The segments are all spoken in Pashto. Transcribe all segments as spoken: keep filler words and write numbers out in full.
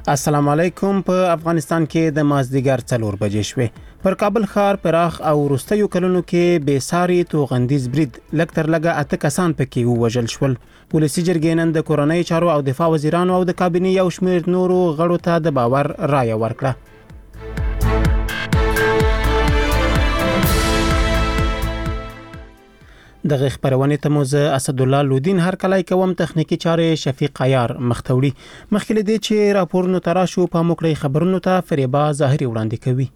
السلام علیکم. په افغانستان کې د مازدیګر څلور بجې شوې. پر کابل ښار پراخ او وروستیو کلونو کې بې ساري توغندیز برید لږ تر لږه اته کسان پکې ووژل شول. ولسي جرګې نن د کورنۍ چارو او دفاع وزیرانو او د کابینې یو شمېر نورو غړو ته د باور رایه ورکړه. دغه خبرونه ته موزه اسد الله لودین هر کله کوم تخنیکی چارې شفیق عیار مختوړي. مخکې دې چې راپورونو تراشو په موکړی خبرونو ته فریبا ظاهري وړاندې کوي.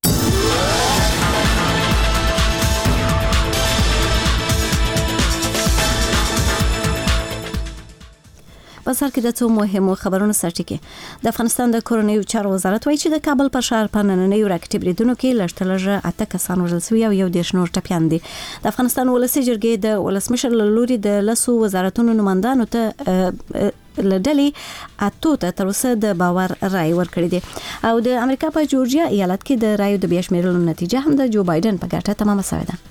په سر کې د څو مهمو خبرونو سرټکی. د افغانستان د کورنیو چارو وزارت وایي چې د کابل په ښار په نننیو راکټ بریدونو کې لږ تر لږه اته کسان وژل شوي او یو دېرش نور ټپیان دي. د افغانستان ولسي جرګې د ولسمشر له لوري د لسو وزارتونو نمائندانو ته لډلې اتو ته تر اوسه د باور رای ورکړی دی او د امریکا په جورجیا ایالت کې د رایو د بیا شمیرلو نتیجه هم د جو بایدن په ګټه تمامه شوې ده.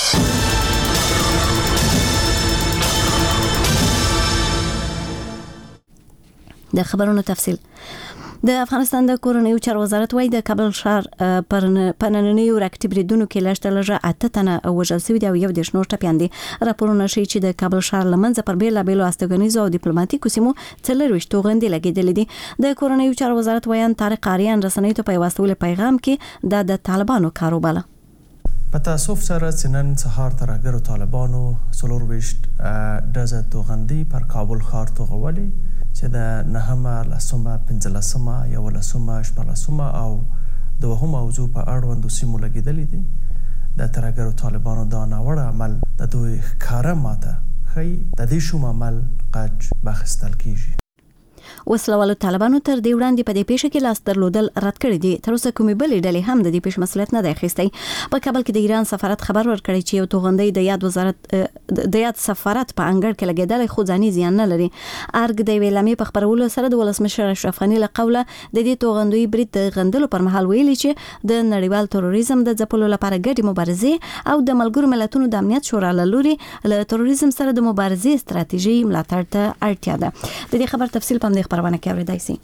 د خبرونو تفصیل. د افغانستان د کورنیو چارو وزارت وایي د کابل ښار پر نننیو راکټ بریدونو کې لږ تر لږه اته تنه وژل شوي دي او یو دېرش نور ټپیان دي. راپورونه ښیي چې د کابل ښار له منځه پر بېلابېلو استوګنیزو او ډیپلوماټیکو سیمو څلرویشت توغندۍ لګېدلې دي. د کورنیو چارو وزارت وایي طارق آریان رسنیو ته په یو استولي پیغام کې دا د طالبانو کار وباله. په تاسف سره نن سهار ترهګرو طالبانو څلرویشت ډزه توغندۍ پر کابل ښار توغولې چې د نهمه لسمه پنځلسمه یولسمه شپږلسمه او دوهمه موضوع په اړوندو سیمو لګېدلې دي. د ترهګرو طالبانو دا ناوړه عمل د دوی ښکاره ماته ښیي د دې شوم عمل قج بخیستل کیږي. وسلوالو طالبانو تر دې وړاندې په دې پیښه کې لاس درلودل رد کړی دي. تر اوسه کومې بلې ډلې هم د دې پیښې مسؤلیت نه دی اخیستی. په کابل کې د ایران سفارت خبر ورکړی چې یو توغندۍ د یاد وزارت د یاد سفارت په انګړ کې لګېدل خو ځاني زیان نه لري. ارګ د ویلامې په خبرولو سره د ولسمشر اشرف غني له قوله د دې توغندۍ برید د غندلو پر مهال ویلي چې د نړیوال تروریزم د ځپلو لپاره ګډې مبارزې او د ملګرو ملتونو د امنیت شورا له لوري له تروریزم سره د مبارزې ستراتیژي ملاتړ ته اړتیا ده. د دې خبر تفصیل په دې خبرونه کې اورېدای شئ.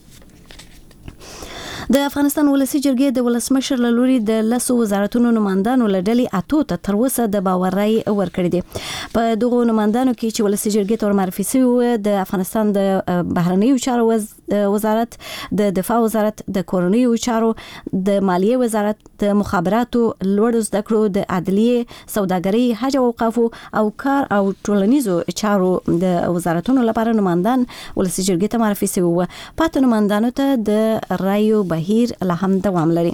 د افغانستان ولسي جرګې د ولسمشر له لوري د لسو وزارتونو نمائندانو له ډلې اتو ته تر اوسه د باور رای ورکړی دی. په دغو نمائندانو کې چې ولسي جرګې ته معرفي شوي د افغانستان د بهرنیو چارو وزارت، د دفاع وزارت، د کورنیو چارو، د مالیې وزارت، د مخابراتو، لوړو زده کړو، د عدلیې، سوداګرۍ، حج او اوقافو او کار او ټولنیزو چارو د وزارتونو لپاره نمائندان ولسي جرګې ته معرفي شوي وو. پاتې نمائندانو ته د رایو بهیر لا هم دوام لري.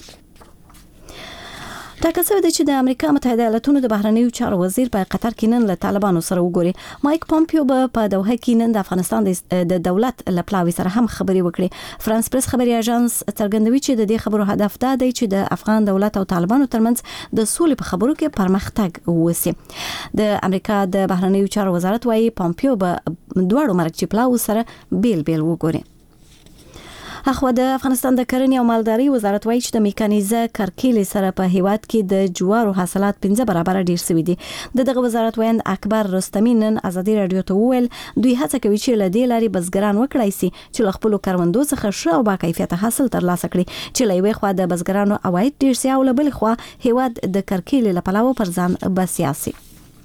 ټاکل شوی دی چې د امریکا متحده ایالاتونو د بهرنیو چارو وزیر په قطر کې نن له طالبانو سره وګوري. مایک پومپیو به په دوحه کې نن د افغانستان د دولت له پلاوي سره هم خبرې وکړي. فرانس پریس خبري اژانس څرګندوي چې د دې خبرو هدف دا دی چې د افغان دولت او طالبانو ترمنځ د سولې په خبرو کې پرمختګ وسی. د امریکا د بهرنیو چارو وزارت وايي پومپیو به دواړو مرکزي پلاوي سره بیل بیل وګوري. اخو د افغانستان د کرنې او مالدارۍ وزارت وایي چې د میکانیزه کرکیلې سره په هیواد کې د جوارو حاصلات پنځه برابر ډیر شوي دي. د دغه وزارت وایند اکبر رستمی نن ازادي رادیو ته وویل دوی هڅه کوي چې له دې لارې بزګران وکړای شي چې له خپل کروندو څخه ښه او با کیفیت حاصل ترلاسه کړي چې له یوې خوا د بزګرانو عواید ډیر شي او له بلې خوا هیواد د کرکیلې له پلوه پر ځان بسیا شي.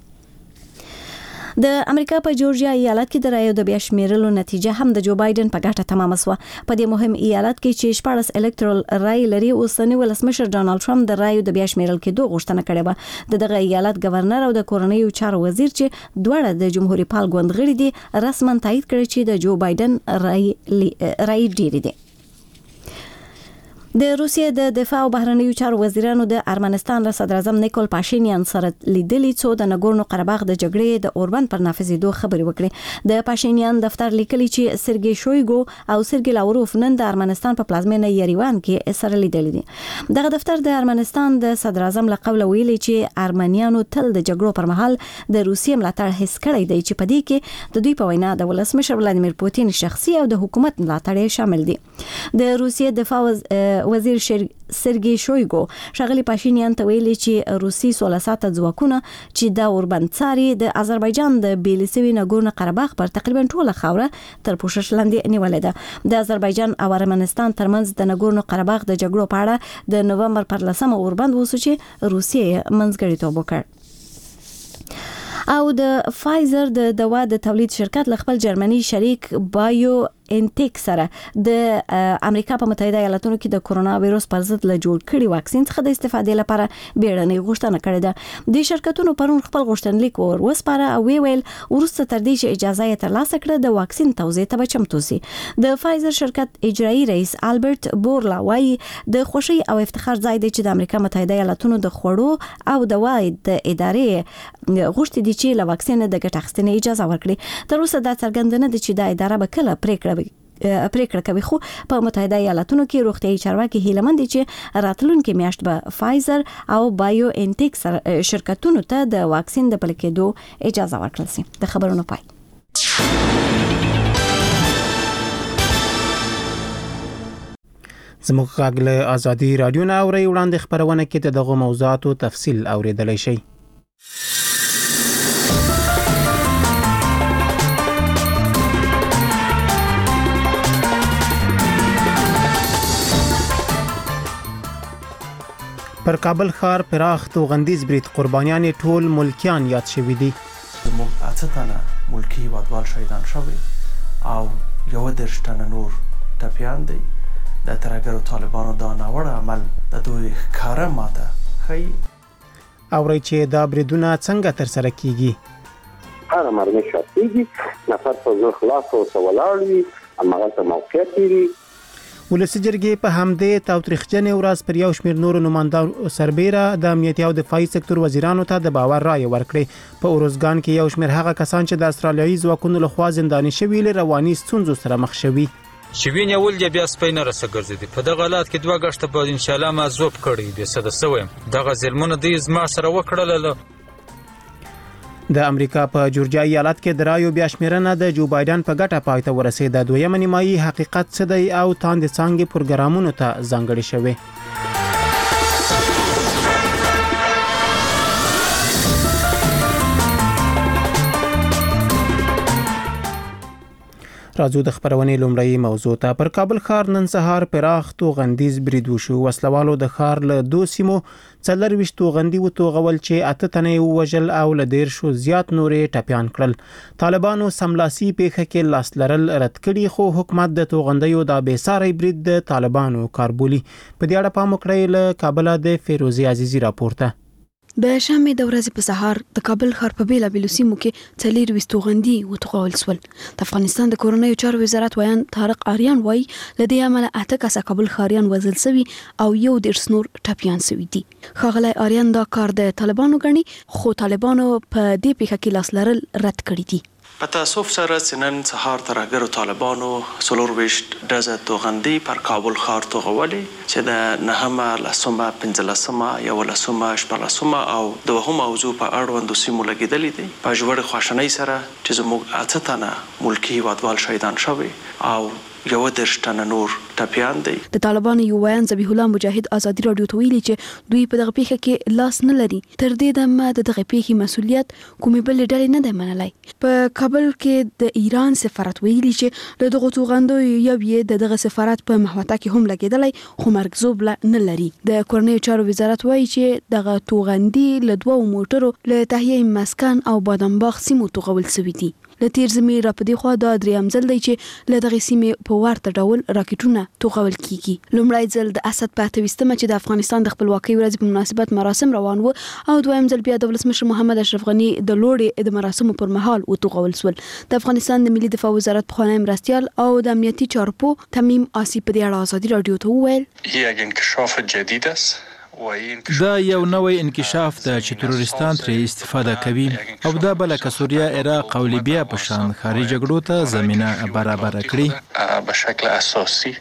د امریکا په جورجیا ایالت کې د رایو د بیا شمیرلو نتیجه هم د جو بایدن په ګټه تمامه شوه. په دې مهم ایالت کې چې شپاړس الکترال رای لري اوسنی ولسمشر ډانلډ ټرمپ د رایو د بیا شمیرل کېدو غوښتنه کړې وه. د دغه ایالت گورنر او د کورنیو چارو وزیر چې دواړه د جمهوریت پال ګوند غړي دي رسما تایید کړی چې د جو بایدن رای رای ډیر دي. د روسیې د دفاع او بهرنیو چارو وزیرانو د ارمنستان له صدر اعظم نیکول پاشینیان سره لیدلي څو د نګورنو قرهباغ د جګړې د اوربند پر نافذېدو خبرې وکړي. د پاشینیان دفتر لیکلي چې سرګي شویګو او سرګي لاوروف نن د ارمنستان په پلازمینه یریوان کې سره لیدلي دي. دغه دفتر د ارمنستان د صدر اعظم له قوله ویلي چې ارمنیانو تل د جګړو پر مهال د روسیې ملاتړ حس کړی دی چې په دې کې د دوی په وینا د ولسمشر ولادیمیر پوتین شخصي او د حکومت ملاتړ شامل دي. د روسیې دفاع وزیر سرګي شویګو شغلی پاشینیان ته ویلي چې روسي سوله ساته ځواکونه چې دا اوربند څاري د آذربایجان د بیلسوي نګورنو قرهباغ پر تقریبا ټوله خاوره تر پوښښ لاندې نیولې ده. د آذربایجان او ارمنستان ترمنځ د نګورنو قرهباغ د جګړو په اړه د نومبر پر لسمه اوربند وسو چې روسیه منځګړیتوب وکړ. او د فایزر د دوا د تولید شرکت ل خپل جرمني شریک بایو انټیک سره د امریکا په متحده ایالاتونو کې د کورونا وایروس پر ضد له جوړ کړي واکسین څخه د استفادې لپاره بیړنۍ غوښتنه کړې ده. د شرکتونو پرون خپل غوښتنلیک ور وسپاره او وی ویل ورسته تر دې چې اجازه یې ترلاسه کړه د واکسین توزیع ته چمتو سي. د فایزر شرکت اجرایی رئیس البرت بورلا وايي د خوشي او افتخار ځای دی چې د امریکا متحده ایالاتونو د خوړو او دوا د ادارې غوښتي دي چې له واکسین د ګټه اخیستنې اجازه ورکړي. تر اوسه دا څرګنده نه ده چې دا اداره به کله پریکړه پریکړه کوي، خو په متحده ایالاتونو کې روغتیايي چارواکي هیله مند دي چې راتلونکي میاشت به فایزر او بایو انټیک شرکتونو ته د واکسین د پلي کېدو اجازه ورکړل شي. د خبرونو پای. زموږ غږ له ازادي رادیو نه اوري وړاندې خبرونه کې دغه موضوعاتو تفصیل اوریدلای شئ. پر کابل ښار پراخ توغندیز برید قربانیان ټول ملکیان یاد شوي دي. موږ اته تنه ملکی هیوادوال شهیدان شوي او یو دېرش تنه نور ټپیان دي. د ترهګرو طالبانو دا ناوړه عمل د دوی ښکاره ماته ښیي. اورئ چې دا بریدونه څنګه ترسره کیږي. هر مرمۍ شاپېږي، نفر په زور خلاص ورته ولاړ وي، هماغلته موقعیت وي. ولسي جرګې په همدې تاوتریخجنې ورځ پر یو شمېر نورو نمایندانو سربیره د امنیتي او دفاعي سکتور وزیرانو ته د باور رایې ورکړې. په اروزګان کې یو شمېر هغه کسان چې د استرالیایي ځواکونو لخوا زنداني شوي له رواني ستونزو سره مخ شوي. شوین یول دی بیا سپین رسه ګرځي. په دغه حالت کې دوه غشته په ان شاء الله ما زوب کړی دي صد سویم. دغه ظلمونه د زما سره وکړل. د امریکا په جورجیا ایالت کې د رایو بیا شمیرنه د جو بایدن په ګټه پای ته ورسېده. دویمه نیمایي حقیقت څه دی او تاند څنګه پروګرامونو ته ځانګړي شوی. راځو د خبرونې لومړی موضوع ته. پر کابل ښار نن سهار پراخ توغندیز برید وشو. وسلوالو د ښار له دوه سیمو څلرويشت توغندي وتوغول چې اته تنې ووژل او له ډیر شو زیات نورې ټپيان کړل. طالبانو سملاسي پیښه کې لاس لرل رد کړي، خو حکومت د توغندیو د بیساري برید د طالبانو کاربولي. په دې اړه پام وکړئ. له کابل د فیروزي عزیزي راپورته. د شامې د ورځې په سهار د کابل ښار په بیلابیلو سیمو کې څلور توغندي وتوغول شول. د افغانستان د کورونایي چارو وزارت ویان طارق آریان وایي له دې امله اته کسه کابل ښاریان وژل شوي او یو ډیر نور ټپیان شوي دي. ښاغلی آریان دا کار د طالبانو ګڼي، خو طالبانو په دې پیښه کې لاس لرل رد کړي دي. په تاسف سره نن سهار ترهګرو طالبانو څلورویشت ډزه توغندي پر کابل ښار توغولې چې د نهمه لسمه پنځلسمه یولسمه شپږلسمه او دوهمه موضوع په اړوندو سیمو لګېدلې دي. په ژورې خواشنۍ سره چې زموږ اته تنه ملکي هیوادوال شهیدان شوي او یو دېرش تنه نور ټپیان دي. د طالبانو یو ویان ذبیح الله مجاهد ازادي رادیو ته ویلي چې دوی په دغه پیښه کې لاس نه لري. تر دې دمه د دغه پیښې مسؤلیت کومې بل ډلې نه دی منلی. په کابل کې د ایران سفارت ویلي چې له دغه توغندو یو یې د دغه سفارت په محوطه کې هم لګېدلی، خو مرګزوب نه لري. د کورنیو چارو وزارت وایي چې دغه توغندي له دوه موټرو له تهیه مسکن او بادامباغ سیمو توغول شوي دي. له تیر زمې را پدې خوا دا دریم ځل دی چې له دغه سیمې په ورته ډول راکټونه توغول کیږي. لومړی ځل د اسد په اتویستمه چې د افغانستان د خپلواکۍ ورځې په مناسبت مراسم روان وو، او دویم ځل بیا د ولسمشر محمد اشرف غني د لوړې د مراسمو پر مهال وتوغول شول. د افغانستان د ملي دفاع وزارت پخوانی مرستیال او د امنیتي چارپو تمیم آسی په دې اړه ازادي رادیو ته وویل یک انکشاف جدید است. دا یو نوې انکشاف ده چې تروریستان ترې استفاده کوي او دا بل لکه سوریه، عراق او لیبیا په شان ښاري جګړو ته زمینه برابر کړي به شکل اساسي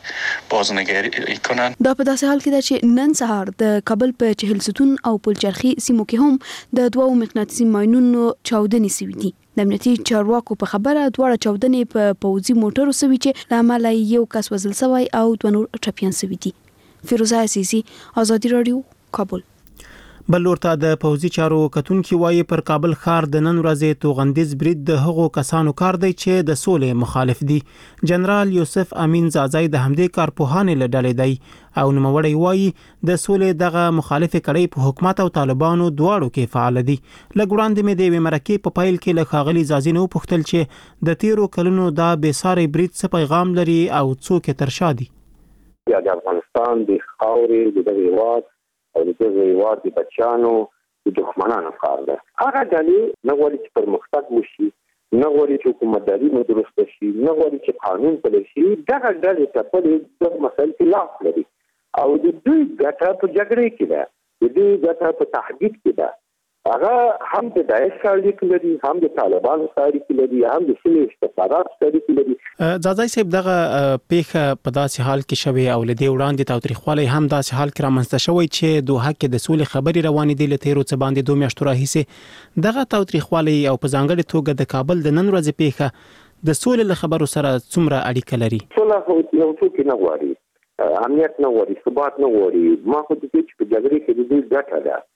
بازنگری کنن. دا په داسې حال کې ده چې نن سهار د کابل په چهل ستون او پلچرخي سیمو کې هم د دوو مقناطیسي ماینونو چاودنې شوي دي. د امنیتي چارواکو په خبره دواړه چاودنې په پوځي موټرو شوي چې له امله یو کس وژل شوی او دوه نور ټپیان شوي دي. فیروزه عزیزی، آزادی رادیو، کابل. بل ورته د پوځي چارو کتونکي وایي پر کابل ښار د نن ورځې توغندیز برید د هغو کسانو کار دی چې د سولې مخالف دي. جنرال یوسف امین زازای د همدې کارپوهانې له ډلې دی او نوموړی وایي د سولې دغه مخالف کړۍ په حکومت او طالبانو دواړو کې فعال دي. لږ وړاندې مې د یوې مرکې په پیل کې له ښاغلي زازي نه وپوښتل چې د تیرو کلونو دا بېساري برید څه پیغام لري او څوک یې تر شا دي. د افغانستان د خاورې د دغه هېواد او د دغه هېواد د بچیانو د دښمنانو کار دی. هغه ډلې نه غواړي چې پرمختګ وشي، نه غواړي چې حکومتداري مو درسته شي، نه غواړي چې قانون پلی شي. دغه ډلې ته په دغه مسایل کې لاس لري او د دوی ګټه په جګړې کې ده، د دوی ګټه په تهدید کې ده. هغه هم د داعش سره اړیکې لري، هم د طالبانو سره اړیکې لري، هم د سیمې استخباراتو سره اړیکې لري. زازای صاحب دغه پیښه په داسې حال کې شوې او له دې وړاندې تاوتریخوالی هم داسې حال کې رامنځته شوی چې دوحه کې د سولې خبرې روانې دي له تیرو څه باندې دوه میاشتو راهیسې. دغه تاوتریخوالی او په ځانګړې توګه د کابل د نن ورځې پیښه د سولې له خبرو سره څومره اړیکه لري؟ سوله یو څوک نه غواړي، امنیت نه غواړي، ثبات نه غواړي. ما خو د دې چې په جګړې کې د دوی ګټه ده،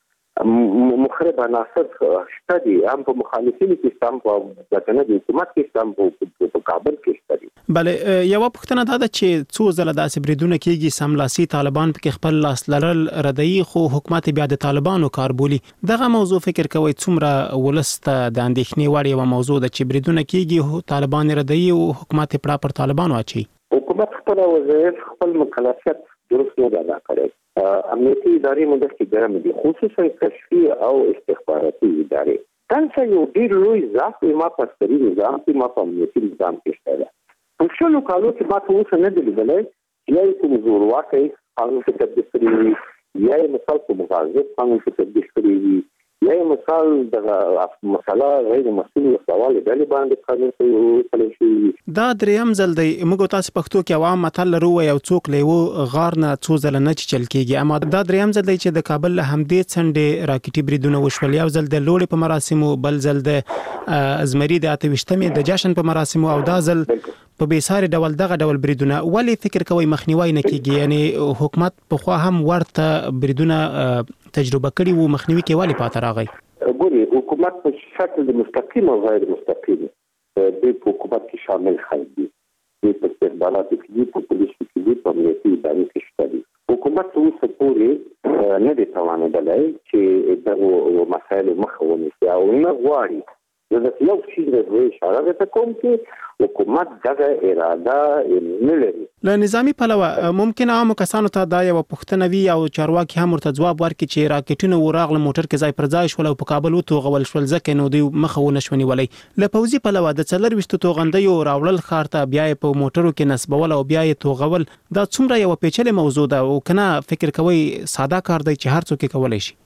مخرب عناصر شته دي، هم په مخالفینو کې هم په ځکنه د حکومت کې هم په کابل کې شته دي. بله یو پوښتنه دا ده چې څو ځله داسې بریدونه کېږي سملاسي طالبان پکې خپل لاس لرل ردوي خو حکومت بیا د طالبانو کار بولي. دغه موضوع فکر کوئ څومره ولس ته د اندېښنې وړ یوه موضوع ده چې بریدونه کېږي طالبان ردوي او حکومت یې پړه پر طالبانو اچوي؟ حکومت خپل وظایف خپل مکلفیت درست نه ادا کړی. امنیتي ادارې موږ کې ګرم دي، خصوصا کشفي او استخباراتي ادارې. دا یو ډېر لوی ضعف ما په عسکري نظام کې، ما په امنیتي نظام کې شته. په شلو کالو کې ما ته اوسه نه دی لیدلی چې یا یې کوم زورواکۍ قانون کې تبدیل کړی وي، یا یې مثال په مغازف قانون کې تبدیل کړی وي، یا یې مثال دغه مسله غیر مسؤل سوال ډلې باندې قانون کې شوی. دا دریم ځل دی موږ تاسو پښتو کې عوام متل لرو یو څوک لیوه غار نه څو ځله نه چل کېږي، اما دا دریم ځل دی چې د کابل له همدې څنډې راکټي بریدونه وشول. یو ځل د لوړې په مراسمو، بل ځل د زمري د اته ویشتمې د جشن په مراسمو او دا ځل په بیساري ډول دغه ډول بریدونه. ولې فکر کوئ مخنیوي نه کېږي؟ یعنی حکومت پخوا هم ورته بریدونه تجربه کړي وو، مخنیوي کې ولې پاتې راغی؟ ګوري حکومت په شکل د مستقیم او غیر مستقیم د حکومت کې شامل خلک دي، د استخباراتو کې دي، په پولیسو کې دي، په امنیتي ادارو کې شته دي. حکومت اوس پورې نه دی توانېدلی چې دغو مسایلو مخه ونیسي او نه غواړي. زه د یو شي د اشاره درته کوم چې حکومت دغه اراده نه لري. له نظامي پلوه ممکن عامو کسانو ته دا یوه پوښتنه وي او چارواکي هم ورته ځواب ورکړي چې راکټونه وراغله موټر کې ځای پر ځای شول او په کابل وتوغول شول ځکه نو دوی مخه ونه شو نیولی. له پوځي پلوه د څلرویشتو توغندیو راوړل ښار ته بیا یې په موټرو کې نصبول او بیا یې توغول دا څومره یوه پیچلې موضوع ده او که نه فکر کوئ ساده کار دی چې هر څوک یې کولی شي؟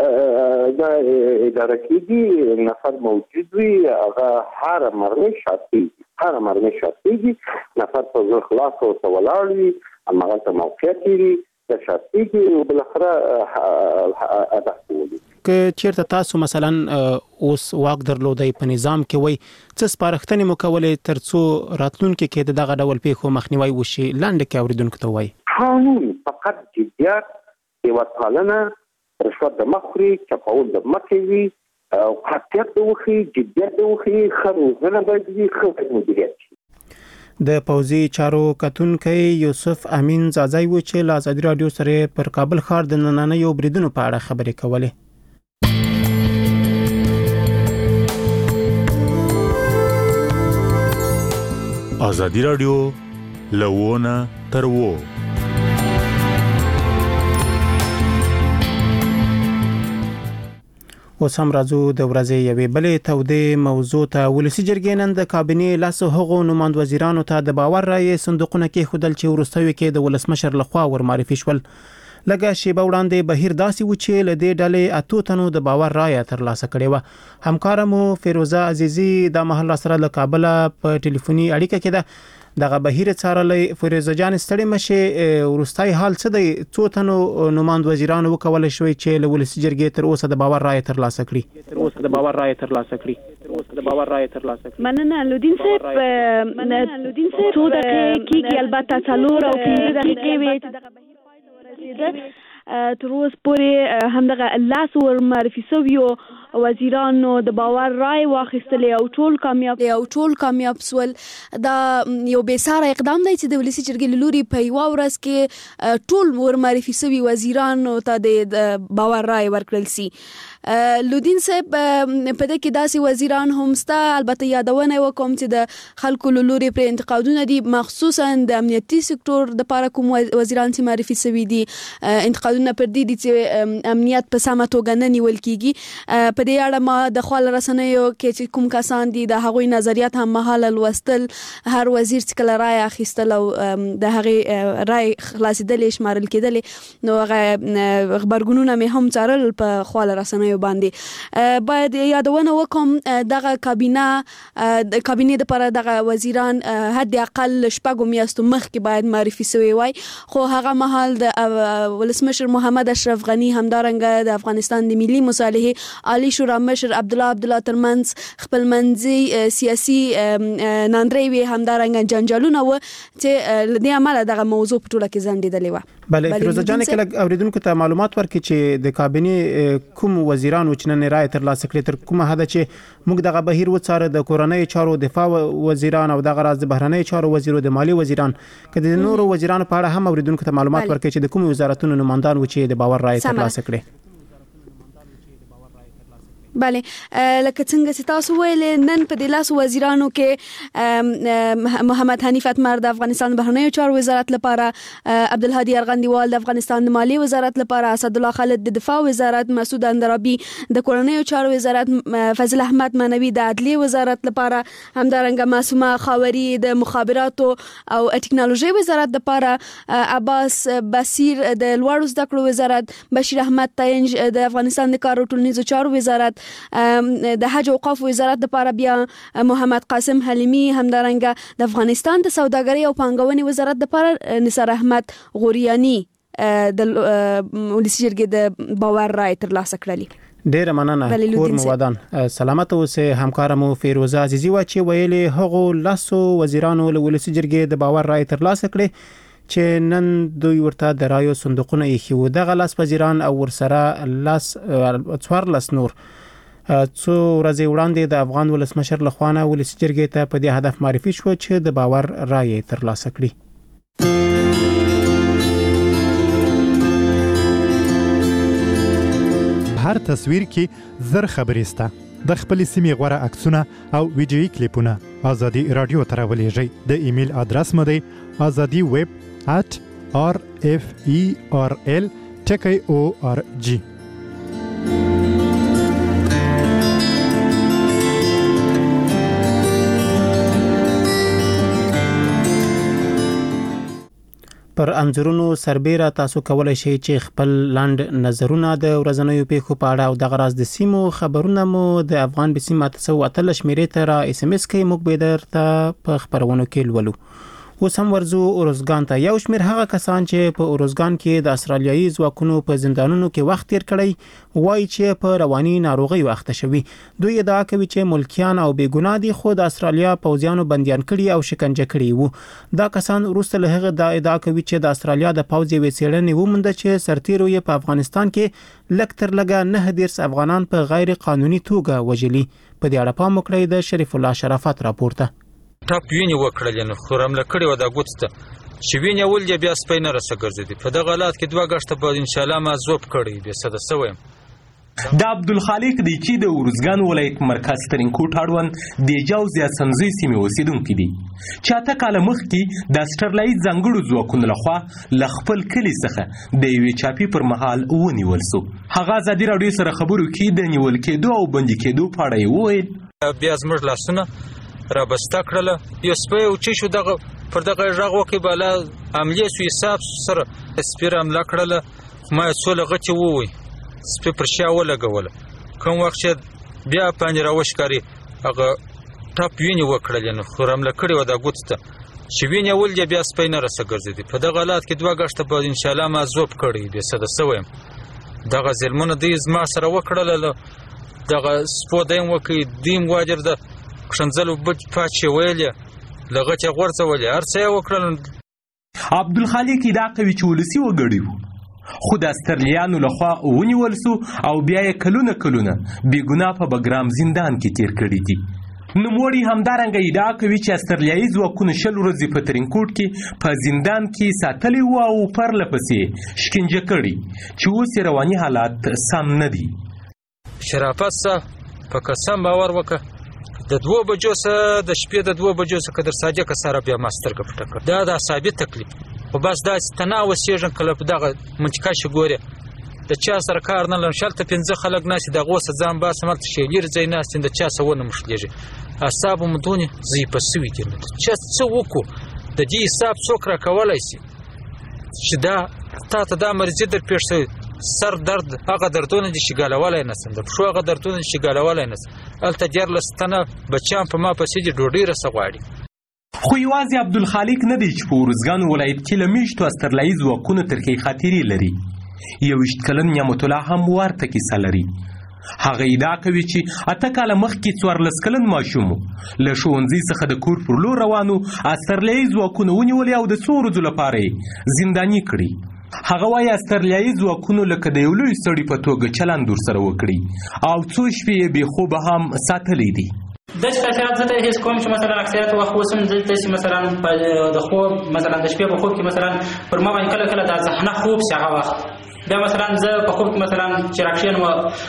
دا اداره کېږي، نفر موجود وي، هغه هره مرمۍ شاکېږي، هره مرمۍ شاکېږي، نفر په زور خلاص ورته ولاړ وي، هماغلته موقعیت وي، دا شاکېږي او بالاخره هدف ولي. که چیرته تاسو مثلا اوس واک درلودی په نظام کې وای څه سپارښتنې مو کولې تر څو راتلونکي کې د دغه ډول پیښو مخنیوي وشي؟ لاندې کې اوریدونکو ته وای قانون فقط جدیت، هیوادپالنه، رشوت د مخوري، چپاول د مخې وي او قاطعیت د وخي، جدیت د وخي، ښه روزنه باید وي، ښه مدیریت شي. د پوځي چارو کتونکی یوسف امین زازای و چې له ازادي راډیو سره پر کابل ښار د نننیو بریدونو په اړه خبرې کولې. ازادي راډیو لوونه تر وو. اوس هم راځو د ورځې یوې بلې تودې موضوع ته. ولسي جرګې نن د کابینې لسو هغو نوماند وزیرانو ته د باور رایې صندوقونه کېښودل چې وروستیو کې د ولسمشر لخوا ورمعرفي شول. لږه شیبه وړاندې بهیر داسې و چې له دې ډلې اتو تنو د باور رایه ترلاسه کړې وه. همکاره مو فیروزه عزیزي دا مهال راسره له کابله په ټلیفوني اړیکه کې ده. دغه بهیر څارلی. فیروزه جان ستړې مشې، وروستی حال څه دی؟ څو تنو نوماند وزیرانو وکولی شوی چې له ولسي جرګې تر اوسه د باور رایه ترلاسه کړي؟ تر اوسه د باور رایه ترلاسه کړي تر اوسه د باور رایه ترلاسه کړي. مننه لودین صاحب. څو دقیقې کېږي، البته څلور او پنځه دقیقې وې چې دغه بهیر رسیده تر اوسه پورې همدغه لاس ور معرفي شویو وزیرانو د باور رای واخیستلې او ټول کامیاب او ټول کامیاب سول. دا یو بې ساره اقدام دی چې د ولسي جرګې له لوري په یوه ورځ کې ټول ور معرفي شوي وزیرانو ته د باور رای ورکړل سي. لودین صاحب په دې کې داسې وزیران هم سته، البته یادونه وکوم چې د خلکو له لوري پرې انتقادونه دي، مخصوصا د امنیتي سکتور دپاره کوم وزیران چې معرفي شوي دي انتقادونه پر دې دي چې امنیت په سمه توګه نه نیول کیږي. په دې اړه ما د خپل رسنیو کې چې کوم کسان دي د هغوی نظریات هم مهاله لوستل، هر وزیر چې کله رای اخیستل او د هغې رای خلاصېدلې شمارل کېدلې نو هغه غبرګونونه مې هم څارل په خپل رسنیو باندې. باید یادونه وکم دغه کابینه د کابینې لپاره دغه وزیران حد اقل شپږو میاشتو مخکې باید معرفي شوي وای، خو هغه مهال د ولسمشر محمد اشرف غني همدارنګه د افغانستان د ملي مصالحې عالی شورا مشر عبدالله عبدالله ترمنځ خپلمنځي سیاسي ناندرۍ وي، همدارنګه جنجالونه و چې له دې امله دغه موضوع په ټوله کې ځنډېدلې وه. بله فیروزه جانې کله اوریدونکو ته معلومات ورکړي چې د کابینې کوم وزیران چې نن رای ترلاسه کړي تر کومه حده چې موږ دغه بهیر وڅاره د کورنۍ چارو دفاع وزیران او دغه راز د بهرنۍ چارو وزیر او د مالی وزیران که د نورو وزیرانو په اړه هم اوریدونکو ته معلومات ورکړي چې د کوم وزارتونو نمائندان و چې د باور رای ترلاسه کړي. بله لکه څنګه چې تاسو ویلې نن په دې لاسو وزیرانو کې محمد حنیف اتمر د افغانستان بهرنیو چارو وزارت لپاره، عبدالهادي ارغندیوال د افغانستان د مالی وزارت لپاره، اسدالله خالد د دفاع وزارت، مسعود اندرابي د کورنیو چارو وزارت، فضل احمد مانوي د عدلیې وزارت لپاره، همدارنګه معصومه خاوري د مخابراتو او ټکنالوژي وزارت لپاره، عباس بصیر د لوړو زده کړو وزارت، بشیر احمد تاینج د افغانستان د کار او ټولنیزو چارو وزارت، د حج او اوقاف وزارت لپاره بیا محمد قاسم حلیمی، همدارنګه د افغانستان د سوداګرۍ او پانګونې وزارت لپاره نثار احمد غوریانی د ولسي جرګې د باور رای ترلاسه کړلی. ډیره مننه کور مو ودان. سلامت اوسه همکارمو فیروزه عزیزی و چې ویلې هغو لاسو وزیرانو له ولسي جرګې د باور رای ترلاسه کړي چې نن دوی ورته د رایو صندوقونه ایښي وو. دغه لاس وزیران او ورسره لاس څوارلس نور څو ورځې وړاندې د افغان ولسمشر لخوا نه ولسي جرګې ته په دې هدف معرفي شو چې د باور رای ترلاسه کړي. هر تصویر کې زر خبرې سته. د خپلې سیمې غوره عکسونه او ویډیویي کلیپونه ازادي رادیو ته راولېږئ. د ایمیل ادرس مو دی ازادي ویب ات آر اف ای آر ال ټکی او آر جی. پر انځورونو سربېره تاسو کولای شئ چې خپل لاند نظرونه د ورځنیو پیښو په اړه او د غراز د سیمو خبرونه مو د افغان بسیم تاسو اتل شمیرې ته را اس ام اس کې موږ به درته په خبرونو کې لولو. اوس هم ورزو اورزګان ته. یو شمیر هغه کسان چې په اورزګان کې د استرالیایي ځواکونو په زندانونو کې وخت تیر کړی وایي چې په رواني ناروغي وخت شوي. دوی ادعا کوي چې ملکیان او بیګناه دي خو د استرالیا پوځیانو بنديان کړي او شکنجه کړي وو. دا کسان وروسته له هغه د ادعا کوي چې د استرالیا د پوځ یوې څېړنې ومونده چې سرتیرو یې په افغانستان کې لږ تر لږه نه دیرس افغانان په غیر قانوني توګه وژلي. په دې اړه پام وکړئ د شریف الله شرافت راپورته. ټاپ ویني وکړل نو خرم لکړی و دا ګوتسته چې ویني ول دی بیا سپینه رسه ګرځي. په دغه حالات کې دوه غشته به ان شاء الله ما زوب کړی به صد سویم. د عبدالخالق دی چې د اورزګان ولایت مرکز ترینکوټ اړوند د جوزیا سنځي سیمې اوسیدونکي دي چې اته کاله مخکې د استرالایي ځانګړو ځواکونو لخوا له خپل کلي څخه د یوې چاپي پر مهال ونیول سو. هغه ازادي راډیو سره خبرو کې د نیول کېدو او بندي کېدو په اړه وویل. بیا زموږ لاسونه را بسته کړله یو سپی او چې شو دغه پر دغه غږ وکړي بالا عملیې سو حساب سره سپی را حمله کړله. ما یې څو لغتې ووایي سپی پر شا ولګوله. کوم وخت چې بیا پاندې راوښکاري هغه ټاپ ویني وکړلې نو خو حمله کړې وه دا ګوتو ته چې وینې ول دی بیا سپی نه رسه ګرځېدي. په دغه حالات کې دوه غشته به انشاءالله ما زوب کړی بې سده سوی یم. دغه ظلمونه دوی زما سره وکړله. دغه سپو دیم وکړي دویم واجر ده کښنځلو بچ پاچې ویلې لغتې غورځولې هر څه یې وکړل. عبدالخالق ادعا کوي چې ولسي وګړي وو خو د استرلیانو لخوا ونیول سو او بیا یې کلونه کلونه بېګناه په بګرام زندان کې تیر کړي دي. نوموړي همدارنګه ادعا کوي چې استرلیایي ځواکونو شل ورځې په ترینکوټ کې په زندان کې ساتلي وو او پرله پسې شکنجه کړي چې اوس یې رواني حالات سم نه دي. شرافت صاحب په قسم باور وکړه د دوه بجو څخه د شپې د دوه بجو څخه در صادقه سره بیا ما سترګه پټه کړه. دا د ثابت تکلیف خو بس داسې تنها اوسېږم کله په دغه منطقه چې ګورې د چا سره کار نه لرم شلته پنځه خلک ناستې د هغو څخه ځان باسم هلته ښې لرې ځای ناست یم د چا څه ونه مښلېږي اعصابو مو دونې ضعیفه سوي دي. چا څه وکړو د دې حساب څوک راکولی شي چې دا تا ته دا مرضي در پېښ شوی سر درد هغه دردونه دي چې ګالولی نه شم د پښو هغه دردونه دي چې ګالولی نه شم هلته دیارلس تنه بچیان په ما پسې دي ډوډۍ راسه غواړي. خو یوازې عبدالخالق نه دی چې په ارزګان ولایت کې له میشتو استرلیایي ځواکونو ترخې خاطرې لري. یوویشت کلن نعمت الله هم ورته کیسه لري. هغه ادعا کوي چې اته کاله مخکې څوارلس کلن ماشوم له ښوونځي څخه د کور پر لور روانو استرلیایي ځواکونو ونیولې او د څو ورځو لپاره یې زنداني کړي. هغه وایي استرلیایي ځواکونو لکه د یو لوی سړي په توګه چلند ورسره وکړي او څو شپې یې بې خوبه هم ساتلی دي. داسې خاطرات زه ته حس کوم چې مثلا اکثریت وخت اوس هم داسې مثلا د خوب مثلا د شپې په خوب کې مثلا پر ما باندې کله کله دا ذهنه خوب شي هغه وخت بیا مثلا زه په خوب کې مثلا چې راکښېنم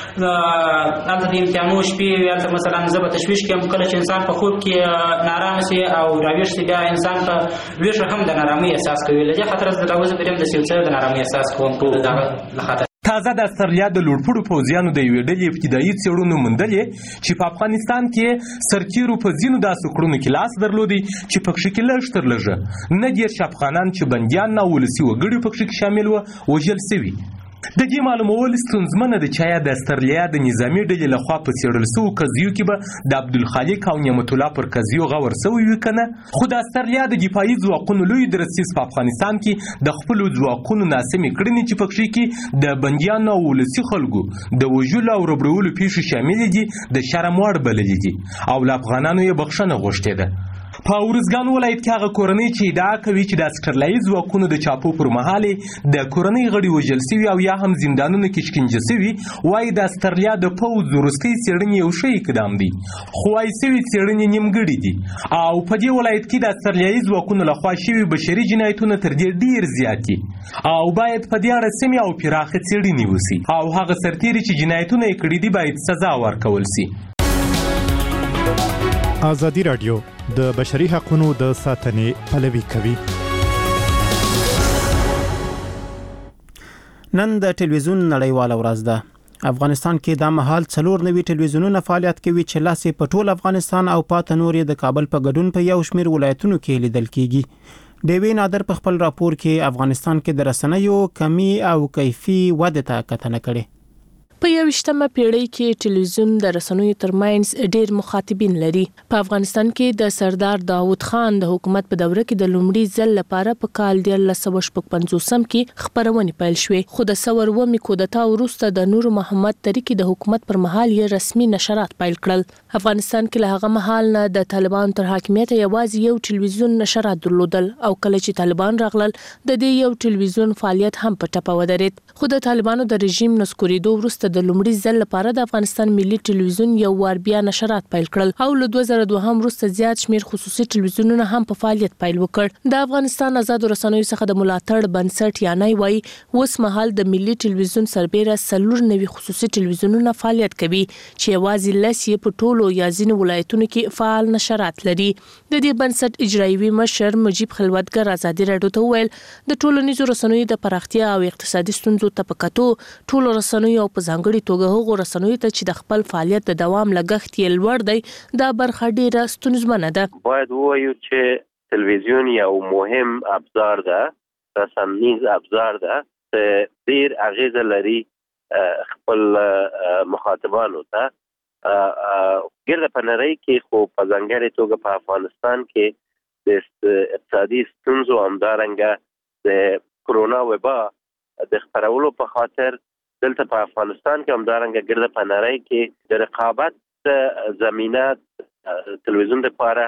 هلته د امتحانو شپې هلته مثلا زه به تشویش کړم کله چې انسان په خوب کې نارامه شي او راویښ شي بیا انسان په ویښه هم د نارامۍ احساس کوي. له دې خاطره زه راوځم دریم داسې یو څه د نارامۍ احساس کوم د دغه له خاطر. تازه د استرالیا د لوړپوړو پوځیانو د یوې ډلې ابتدایي څېړنو موندلې چې په افغانستان کې سرتېرو په ځینو داسې کړنو کې لاس درلودی چې پکښې کې لږ تر لږه نه دېرش افغانان چې بندیان او ولسي وګړي پکښې کې شامل وه وژل سوي. د دې معلومول ستونزمنه ده چې آیا د استرالیا د نظامي ډلې لخوا په څېړل سوو قضیو کې به د عبدالخالق او نعمت الله پر قضیو غور سوی وي که نه. خو د استرالیا د دفاعي ځواکونو لوی درسیز په افغانستان کې د خپلو ځواکونو ناسمې کړنې چې پکښې کې د بندیانو او ولسي خلکو د وژلو او ربړولو پیښې شاملې دي د شرم وړ بللې دي او له افغانانو یې بخښنه غوښتې ده. په ارزګان ولایت کې هغه کورنۍ چې ادعا کوي چې د استرلیایي ځواکونو د چاپو پر مهال د کورنۍ غړي وژل سوي او یا هم زندانونو کې شکنجه سوي وایي د استرالیا د پوځ وروستۍ څېړنې یو ښه اقدام دی خو وایي سوي څېړنې نیمګړې دي او په دې ولایت کې د استرلیایي ځواکونو لخوا شوي بشري جنایتونه تر دې ډېر زیات دي او باید په دې اړه سمې او پراخه څېړنې وسي او هغه سرتېري چې جنایتونه یې کړي دي باید سزا ورکول سي. ازادي راډیو د بشري حقوقو د ساتنې پلوي کوي. نن د ټلویزیون نړیواله ورځ ده. افغانستان کې د مهال څلور نوي ټلویزیونونه فعالیت کوي چې لاسې په ټول افغانستان او پاتې نور د کابل په ګډون په یو شمېر ولایتونو کې لیدل کیږي. ډیوی نادر په خپل راپور کې افغانستان کې د رسنیو کمی او کیفي وده ته کتنه کړې. په یویشتمه پیړۍ کې ټلویزیون د رسنیو ترمنځ ډېر مخاطبین لري. په افغانستان کې د سردار داوود خان د حکومت په دوره کې د لومړي ځل لپاره په کال دیارلس سوه شپږ پنځوسم کې خپرونې پیل شوې خو د سوه اوومې کودتا وروسته د نور محمد تریکي د حکومت پر مهال یې رسمي نشرات پیل کړل. افغانستان کې له هغه مهال نه د طالبان تر حاکمیت یوازې یو ټلویزیون نشرات درلودل او کله چې طالبان راغلل د دې یو ټلویزیون فعالیت هم په ټپه ودرېد. خو د طالبانو د رژیم نسکورېدو وروسته د لومړي ځل لپاره د افغانستان ملي ټلویزیون یو وار بیا نشرات پیل کړل او له دوه زره دوهم وروسته زیات شمیر خصوصي ټلویزیونونه هم په فعالیت پیل وکړ. د افغانستان آزادو رسنیو څخه د ملاتړ بنسټ یانای وایي اوس مهال د ملي ټلویزیون سربیره څلور نوي خصوصي ټلویزیونونه فعالیت کوي چې یوازې لس یې په ټولو یا ځینو ولایتونو کې فعال نشرات لري. د دې بنسټ اجرایوي مشر مجیب خلوتګر ازادي راډیو ته وویل د ټولنیزو رسنیو د پراختیا او اقتصادي ستونزو ته په کتو ټولو رسنیو او په ځانګړي توګه هغو رسنیو ته چې د خپل فعالیت د دوام لګښت یې لوړ دی دا برخه ډیره ستونزمنه ده. باید ووایو چې تلویزیون یو مهم ابزار ده، رسنیز ابزار ده چې ډیر اغیزه لري خپل مخاطبانو ته. ګرد په نړۍ کې خو په ځانګړي توګه په افغانستان کې د اقتصادي ستونزو همدارنګه د کرونا وبا د خپرولو په خاطر دلته په افغانستان کې همدارنګه ګرد په نړۍ کې د رقابت زمینه تلویزیون لپاره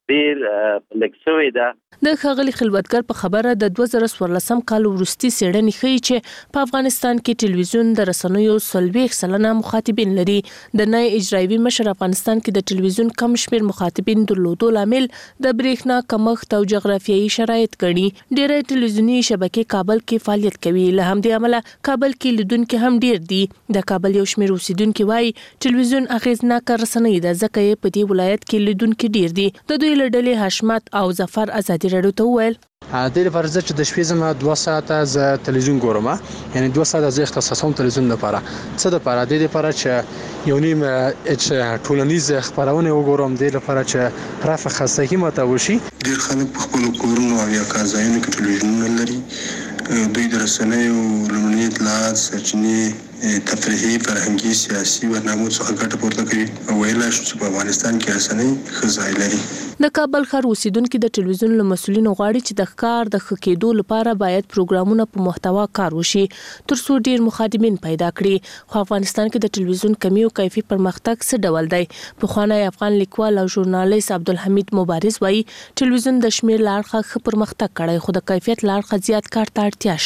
ډیر لږ شوی ده. د ښاغلي خلوتګر په خبره د دوه زره څوارلسم کال وروستي څېړنې ښیي چې په افغانستان کې ټلویزیون د رسنیو څلوېښت سلنه مخاطبین لري. د نای اجرایوي مشر افغانستان کې د ټلویزیون کم شمېر مخاطبین درلودو لامل د برېښنا کمښت او جغرافیایي شرایط ګڼي. ډېری ټلویزیوني شبکې کابل کې فعالیت کوي. له همدې امله کابل کې لیدونکي هم ډېر دي. د کابل یو شمېر اوسیدونکي وایي ټلویزیون اغېزناکه رسنۍ ده ځکه یې په دې ولایت کې لیدونکي ډېر دي. د دوی له ډلې حشمت او ظفر ازادي راډیو ته وویل د دې لپاره چې د شپې زما دوه ساعته ز تلویزیون ګورم، یعنی دوه ساعته ز اختصاصوم تلویزیون لپاره. څه د لپاره د دې لپاره چې یو نیم ټولنیز خبرونه وګورم، د دې لپاره چې رافع خستګي ماته وشي. ډېر خلک په خپل کورونو او یا کازاینو کې تلویزیون لري. دوی د رسنیو لومړني اطلاعات سرچینې تفریحي، فرهنګي، سیاسي برنامو څخه ګټه پورته کوي او ویلای شو چې په افغانستان کې رسنۍ ښه ځای لري. د کابل ښار اوسیدونکي د ټلویزیون له مسؤلینو غواړي چې د ښکار د ښه کېدو لپاره باید پروګرامونه په محتوا کار وشي ترڅو ډیر مخاطبین پیدا کړي. خو افغانستان کې د ټلویزیون کمی او کیفي پرمختګ څه ډول دی؟ پخوانی افغان لیکوال او ژورنالیست عبدالحمید مبارز وایي ټلویزیون د شمېر له اړخه ښه پرمختګ کړی خو د کیفیت له اړخه زیات کار ته اړتیا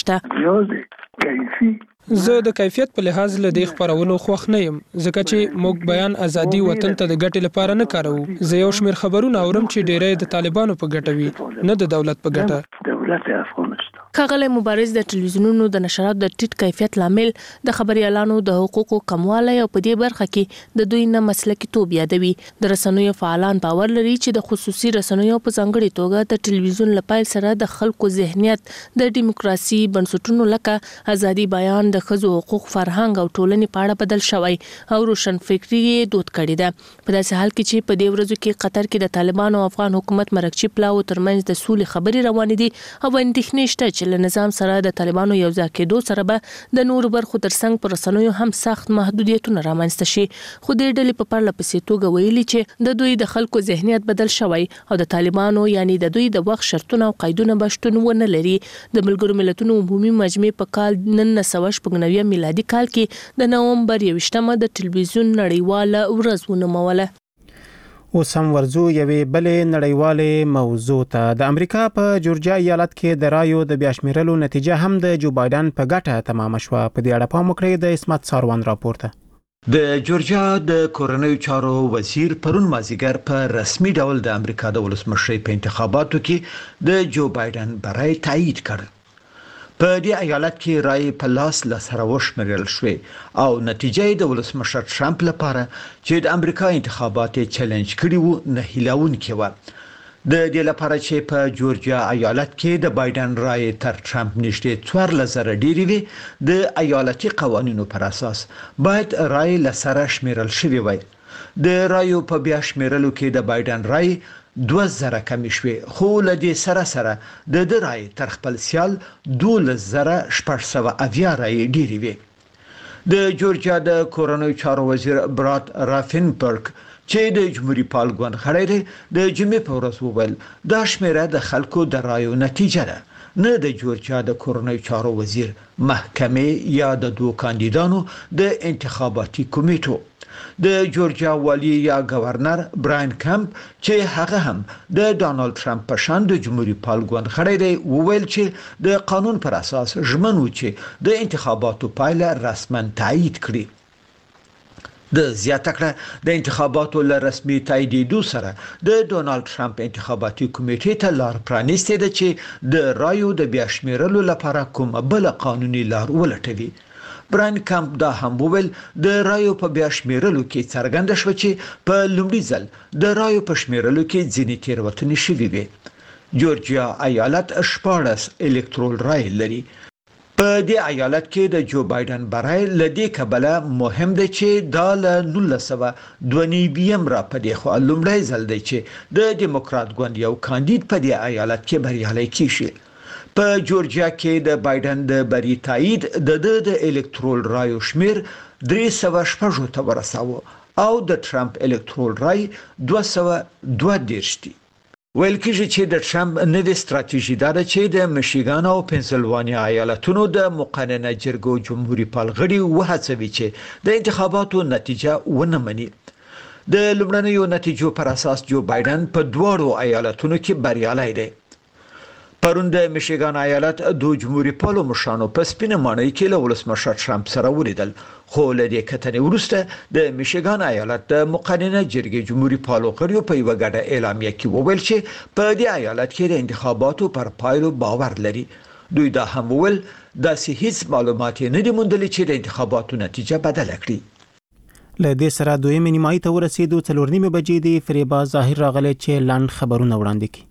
شته. زه د کیفیت په لحاظ له دې خبرونو خوښ نه یم ځکه چې موږ بیان ازادي وطن ته د ګټې لپاره نه کاروو. زه یو شمېر خبرونه اورم چې ډېری د طالبانو په ګټه وي نه د دولت په ګټه. ښاغلی مبارز د ټلویزیونونو د نشراتو د ټیټ کیفیت لامل د خبريالانو د حقوقو کموالی او په دې برخه کې د دوی نه مسلکي توب یادوي. د رسنیو فعالان باور لري چې د خصوصي رسنیو په ځانګړي توګه د ټلویزیون لپاره سره د خلکو ذهنیت د دیموکراسي بنسټونو لکه ازادي بیان، د ښځو حقوق، فرهنګ او ټولنې په اړه بدل شوی او روشن فکري یې دود کړی ده. په داسې حال کې چې په دې ورځو کې قطر کې د طالبانو او افغان حکومت مرکچی پلاو ترمنځ د سولې خبرې روانې دي او اندېښنې شته چې له نظام سره د طالبانو یو ځای کېدو سره به د نورو برخو ترڅنګ پر رسنیو هم سخت محدودیتونه رامنځته شي. خو دې ډلې په پرله پسې توګه ویلي چې د دوی د خلکو ذهنیت بدل شوی او د طالبانو یعنی د دوی د وخت شرطونه او قیدونه به شتون ونه لري. د ملګرو ملتونو عمومي مجمع په کال نولس سوه شپږ نوي میلادي کال کې د نومبر یوویشتمه د ټلویزیون نړیواله ورځ ونوموله. اوس هم ورځو یوې بلې نړیوالې موضوع ته. د امریکا په جورجیا ایالت کې د رایو د بیا شمیرلو نتیجه هم د جو بایدن په ګټه تمامه شوه. په دې اړه پام وکړئ د اسمت ساروان راپورته. د جورجیا د کورنیو چارو وزیر پرون مازیګر په رسمي ډول د امریکا د ولسمشر په انتخاباتو کې د جو بایدن برای تایید کړ. په دې ایالت کې رای په لاس له سره وشمېرل شوې او نتیجه د ولسمشر ټرمپ لپاره چې د امریکا انتخابات چیلنج کړي وو نه هیلاونکې و. د دې لپاره چې په جورجیا ایالت کې د بایدن رای تر ټرمپ نږدې څوارلس زره ډېرې وي، د ایالتي قوانینو پر اساس باید رای له سره شمیرل شوی وي. د رایو په بیا شمیرلو کې د بایدن رای دوه زره کمی شوې، خو له دې سره سره د د رای تر خپل سیال دولس زره شپږ سوه اویا رای ډېرې وي. د جورجیا د کورنیو چارو وزیر برات رافنبرګ چې د جمهوریت پال ګوند خړی دی د جمعې په ورځ وویل دا شمیره د خلکو د رایو نتیجه ده، نه د جورجیا د کورنیو چارو وزیر، محکمې یا د دوه کاندیدانو د انتخاباتي کمیټو. د جورجیا والی یا گورنر براین کمپ چې هغه هم د ډانلډ ټرمپ په شان د جمهوریت پال ګوند خړی دی وویل چې د قانون پر اساس ژمن و چې د انتخاباتو پایله رسما تایید کړي. د زیاته کړه د انتخاباتو له رسمي تاییدېدو سره د ډونالد ټرمپ انتخاباتي کمیټې ته لار پرانیستې ده چې د رایو د بیا شمیرلو لپاره کومه بل قانوني لار ولټوي. براین کمپ دا هم وویل د رایو په بیا شمیرلو کې څرګنده شوه چې په لومړي ځل د رایو په شمیرلو کې ځینې تېروتنې شوې وې. جورجیا ایالت شپاړس الکترول رای لري. په دې ایالت کې د جو بایدن برای لدې کبله مهم دی چې دا له نولس سوه دوه نوي را پدې خو لومړی ځل دی چې د دیموکرات ګوند یو کاندید په دې ایالت کې بریالی کیږي. په جورجیا کې د بایدن د بری تایید د د الکترول رایو شمیر درې سوه شپږ ته ورساوه او د ټرمپ الکترول رای دوه سوه دوه دېرش دی. ویل کېږي چې د ټرمپ نوې ستراتیژي دا ده چې د میشیګان او پنسلوانیا ایالتونو د مقننه جرګو جمهوریت پال غړي وهڅوي چې د انتخاباتو نتیجه ونه مني. د لومړنیو نتیجو پر اساس جو بایدن په دواړو ایالتونو کې بریالی دی. پرون د میشیګان ایالت د جمهوریت پالو مشرانو په سپینه ماڼۍ کې له ولسمشر ټرمپ سره ولیدل، خو له دې کتنې وروسته د میشیګان ایالت د مقننه جرګې جمهوریت پالو غړو په یو غډه اعلامیه کې وویل چې په دې ایالت کې د انتخاباتو پر پایلو باور لري. دوی دا هم وویل داسې هیڅ معلومات نه دي موندلي چې د انتخاباتو نتیجه بدله کړي. له دې سره دویمې نیمایي ته ورسېدو، څلور نیمې بجې د فریبا ظاهر راغلی چې لاند خبرونه وړاندې کړي.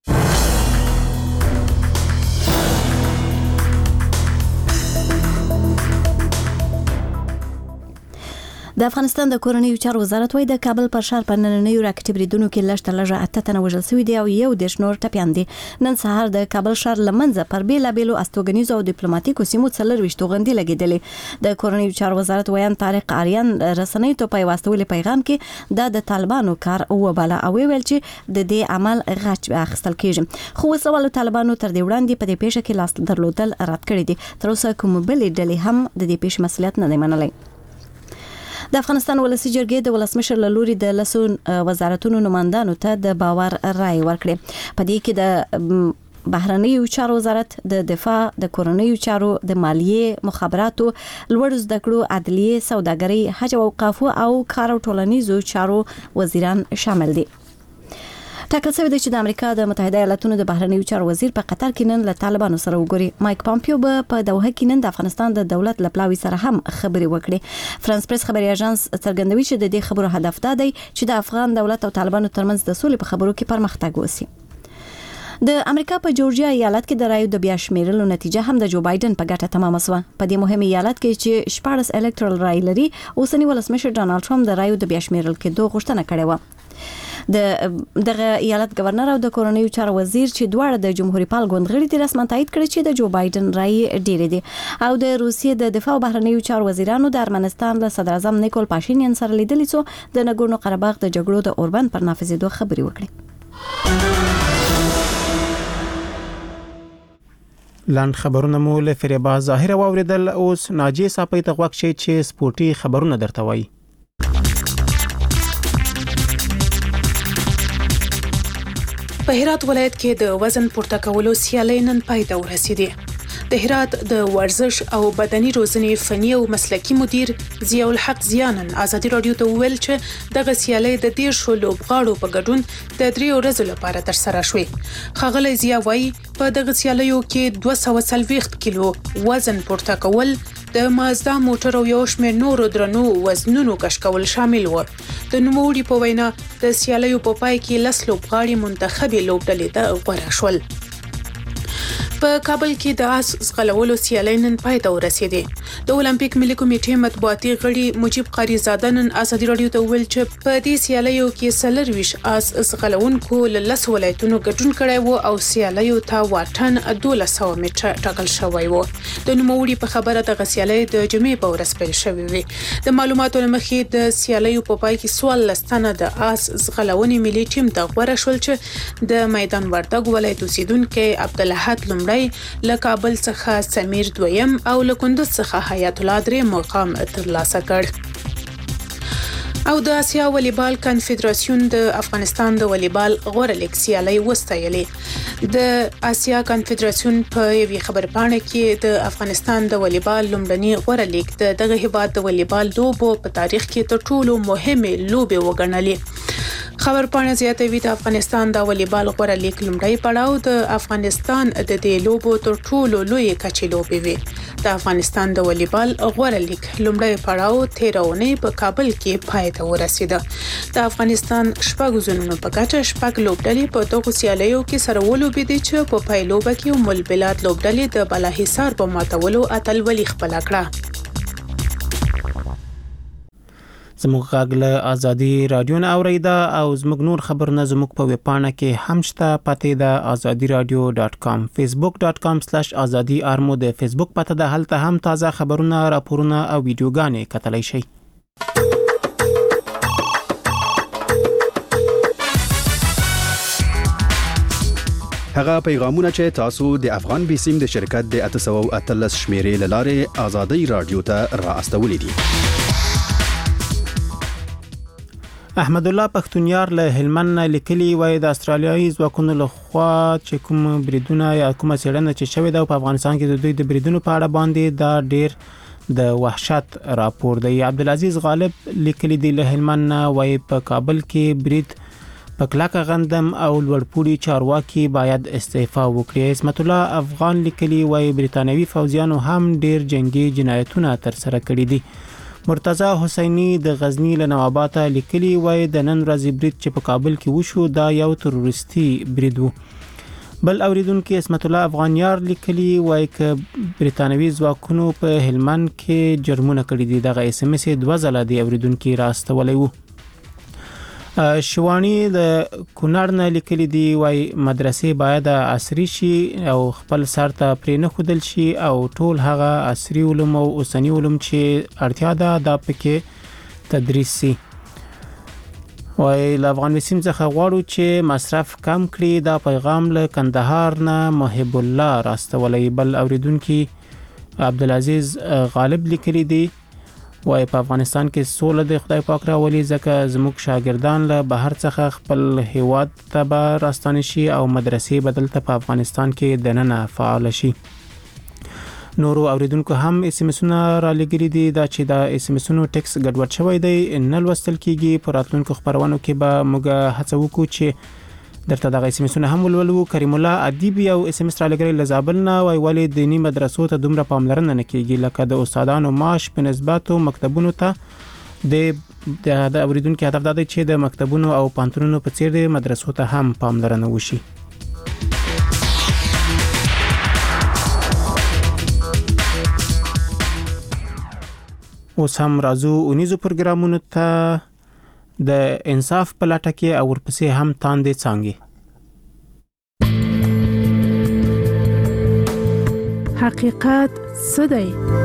د افغانستان د کورنیو چارو وزارت وايي د کابل پر ښار په نننیو راکټ بریدونو کې لږ تر لږه اته تنه وژل شوي دي او یو دېرش نور ټپیان دي. نن سهار د کابل ښار له منځه پر بېلابېلو استوګنیزو او ډیپلوماټیکو سیمو څلرویشت توغندي لګېدلې. د کورنیو چارو وزارت ویان طارق آریان رسنۍ ته په واستولې پیغام کې دا د طالبانو کار وباله او ویل چې د دې عمل غچ اخیستل کېږي. خو وسوالو طالبانو تر دې وړاندې په دې پیښه کې لاس درلودل رد کړی دي. تر اوسه کوم بلې ډلې هم د دې پیښې مسؤلیت نه دی منلی. د افغانستان ولسی جرګې د ولسمشر له لوري د لسو وزارتونو نمائندانو ته د باور رائے ورکړي. په دې کې د بهرنیو چارو وزارت، د دفاع، د کورنیو چارو، د مالیې، مخابراتو، لوړ زده کړو، عدلیې، سوداګرۍ، حج او اوقافو او کار او ټولنیزو چارو وزیران شامل دي. ټاکل شوی دی چې د امریکا د متحده ایالاتونو د بهرنیو چارو وزیر په قطر کې نن له طالبانو سره وګوري. مایک پامپیو به په دوحه کې نن د افغانستان د دولت له پلاوي سره هم خبرې وکړي. فرانس پریس خبري اژانس څرګندوي چې د دې خبرو هدف دا دی چې د افغان دولت او طالبانو ترمنځ د سولې په خبرو کې پرمختګ وشي. د امریکا په جورجیا ایالت کې د رایو د بیا شمیرلو نتیجه هم د جو بایدن په ګټه تمامه شوه. په دې مهم ایالت کې چې شپاړس الکترال رای لري، اوسنی ولسمشر ډانلډ ټرمپ د رایو د بیا شمیرل کېدو غوښتنه کړې و. د دغه ایالت گورنر او د کورنیو چارو وزیر چې دواړه د جمهوریت پال ګوند غړي دي رسماً تایید کړی چې د جو بایدن رای ډېر دي. او د روسیې د دفاع او بهرنیو چارو وزیرانو د ارمنستان له صدر اعظم نیکول پاشینیان سره لیدلي څو د نګورنو قرهباغ د جګړو د اوربند پر نافذېدو خبرې وکړي. لاند خبرونه مو له فریبا ظاهر واوریدل. اوس ناجی صاحب ته غوښ شي چې سپورتي خبرونه درته وایي. په هرات ولایت کې د وزن پورته کولو سیالۍ نن پای ته ورسېدې. د هرات د ورزش او بدني روزنې فني او مسلکي مدیر ضیاء الحق زیانن ازادي رادیو ته ویل چې دغه سیالۍ د دې شو لوبغاړو په ګډون د درې ورځې لپاره ترسره شوې. ښاغلی ضیاء وایي په دغه سیالیو کې دوه سوه څلوېښت کیلو وزن پورته کول، د مازدا موټر او یو شمېر نورو درنو وزنونو کش کول شامل و. د نوموړي په وینا د سیالیو په پای کې لس لوبغاړي منتخبي لوبډلې ته غوره شول. په کابل کې د آس ځغلولو سیالۍ نن پای ته ورسېدې. د اولمپیک ملي کمیټې مطبوعاتي غړي مجيب قاری زاده نن ازادي رادیو ته ویل چې په دې سیالیو کې څلرویشت آس ځغلونکو له لس ولایتونو ګډون کړی و او سیالیو ته واټن دولس سوه متره ټاکل شوی و. د نوموړي په خبره دغه سیالۍ د جمعې په ورځ پیل شوې وې. د معلوماتو له مخې د سیالیو په پای کې څوارلس تنه د آس ځغلونې ملي ټیم ته غوره شول چې د میدان وردګ ولایت اوسیدونکي عبدالحد لومړی، له کابل څخه سمیر دویم او له کندوز څخه حیات الله درې مقام ترلاسه کړ. او د اسیا والیبال کنفدراسیون د افغانستان د والیبال غوره لیګ سیالۍ وستایلې. د اسیا کنفدراسیون په یوې خبرپاڼه کې د افغانستان د والیبال لومړني غوره لیګ د دغه هیواد د والیبال لوبو په تاریخ کې تر ټولو مهمه لوبه وګڼلې. خبرپاڼه زیاتوي د افغانستان د والیبال غوره لیګ لومړی پړاو د افغانستان د دې لوبو تر ټولو لوی کچې لوبې وي. د افغانستان د والیبال غوره لیګ لومړی پړاو تېره اونۍ په کابل کې پای ته ورسېده. د افغانستان شپږ زونونو په ګټه شپږ لوبډلې په دغو سیالیو کې سره ولوبېدې چې په پایلوبه کې ام البلاد لوبډلې د بالاحصار په ماتولو اتلولي خپله کړه. زموږ غږ له ازادي رادیو نه اوریدا او زموږ نور خبرونه زموږ په ویب پاڼه کې هم شته. پته ده ازادي رادیو ډاټ کام، فیسبوک ډاټ کام سلیش ازادي آرمو د فیسبوک پته ده. هلته هم تازه خبرونه، راپورونه او ویډیوګانې کتلای شئ. هغه پیغامونه چې تاسو د افغان بیسیم د شرکت د اته سوه او اتلس شمیرې لاره ازادي رادیو ته را استولې دي. احمد الله پښتونیار له هلمند لیکلي وای د استرالیایي ځواکونو له خوا چې کوم بریدونه یا کومه څېړنه چې شوې ده په افغانستان کې د دوی د بریدونو په اړه باندې دا ډېر د وحشت راپور دی. عبدالعزیز غالب لیکلي دی له هلمند وای په کابل کې برید په کلاکه غندم او لوړپوړي چارواکي باید استعفا وکړي. اسمت الله افغان لیکلي وای بریتانوي فوجیانو هم ډېر جنگي جنایتونه تر سره کړي دي. مرتضی حسینی د غزنی له نواباته لیکلي وای د نن ورځې برید چې په کابل کې وشو دا یو تروریستي برید وو. بل اوریدونکو اسمت الله افغانیار لیکلي وای ک بریتانوي ځواکونو په هلمند کې جرمونه کړي دي. دغه اس ام اس دوه ځله دی اوریدونکو راستولې وو. شوانی د کونړ نه لیکلي دی وای مدرسې باید عصري شي او خپل سر ته پرې نه خودل شي او ټول هغه عصري علوم او اوسنی علوم چې اړتیا ده د پکې تدریس شي. وای له افغان وسیم څخه غواړو چې مصرف کم کړي. دا پیغام له کندهار نه محب الله راستولې. بل اوریدونکو عبدالعزیز غالب لیکلي دی وای په افغانستان کې سوله د خدای پاک راولي ځکه زموږ شاګردان له بهر څخه خپل هیواد ته به راستانه شي او مدرسې بدل ته په افغانستان کې دننه فعال شي. نورو اوریدونکو هم اس ام اسونه را لګري دي دا چې دا اس ام اسونو ټیکس ګډوډ شوی دی نه لوستل کیږي. په راتلونکو خبرونو کې به موږ هڅه وکړو چې درته دغه اس ام اسونه هم ولولو. کریم الله ادیب یو اس ام اس را لګري لزابل نه وای ولې دینی مدرسو ته دومره پاملرنه نه کیږي لکه د استادانو معاش په نسبت او مکتبونو ته د د اوریدونکو هدف دا دی چې د مکتبونو او پانتونونو په څیر د مدرسو ته هم پاملرنه وشي. اوس هم راځو اونیزو پروګرامونو ته د انصاف په لټه کې او ورپسې هم تاندې څانګې. حقیقت څه دی؟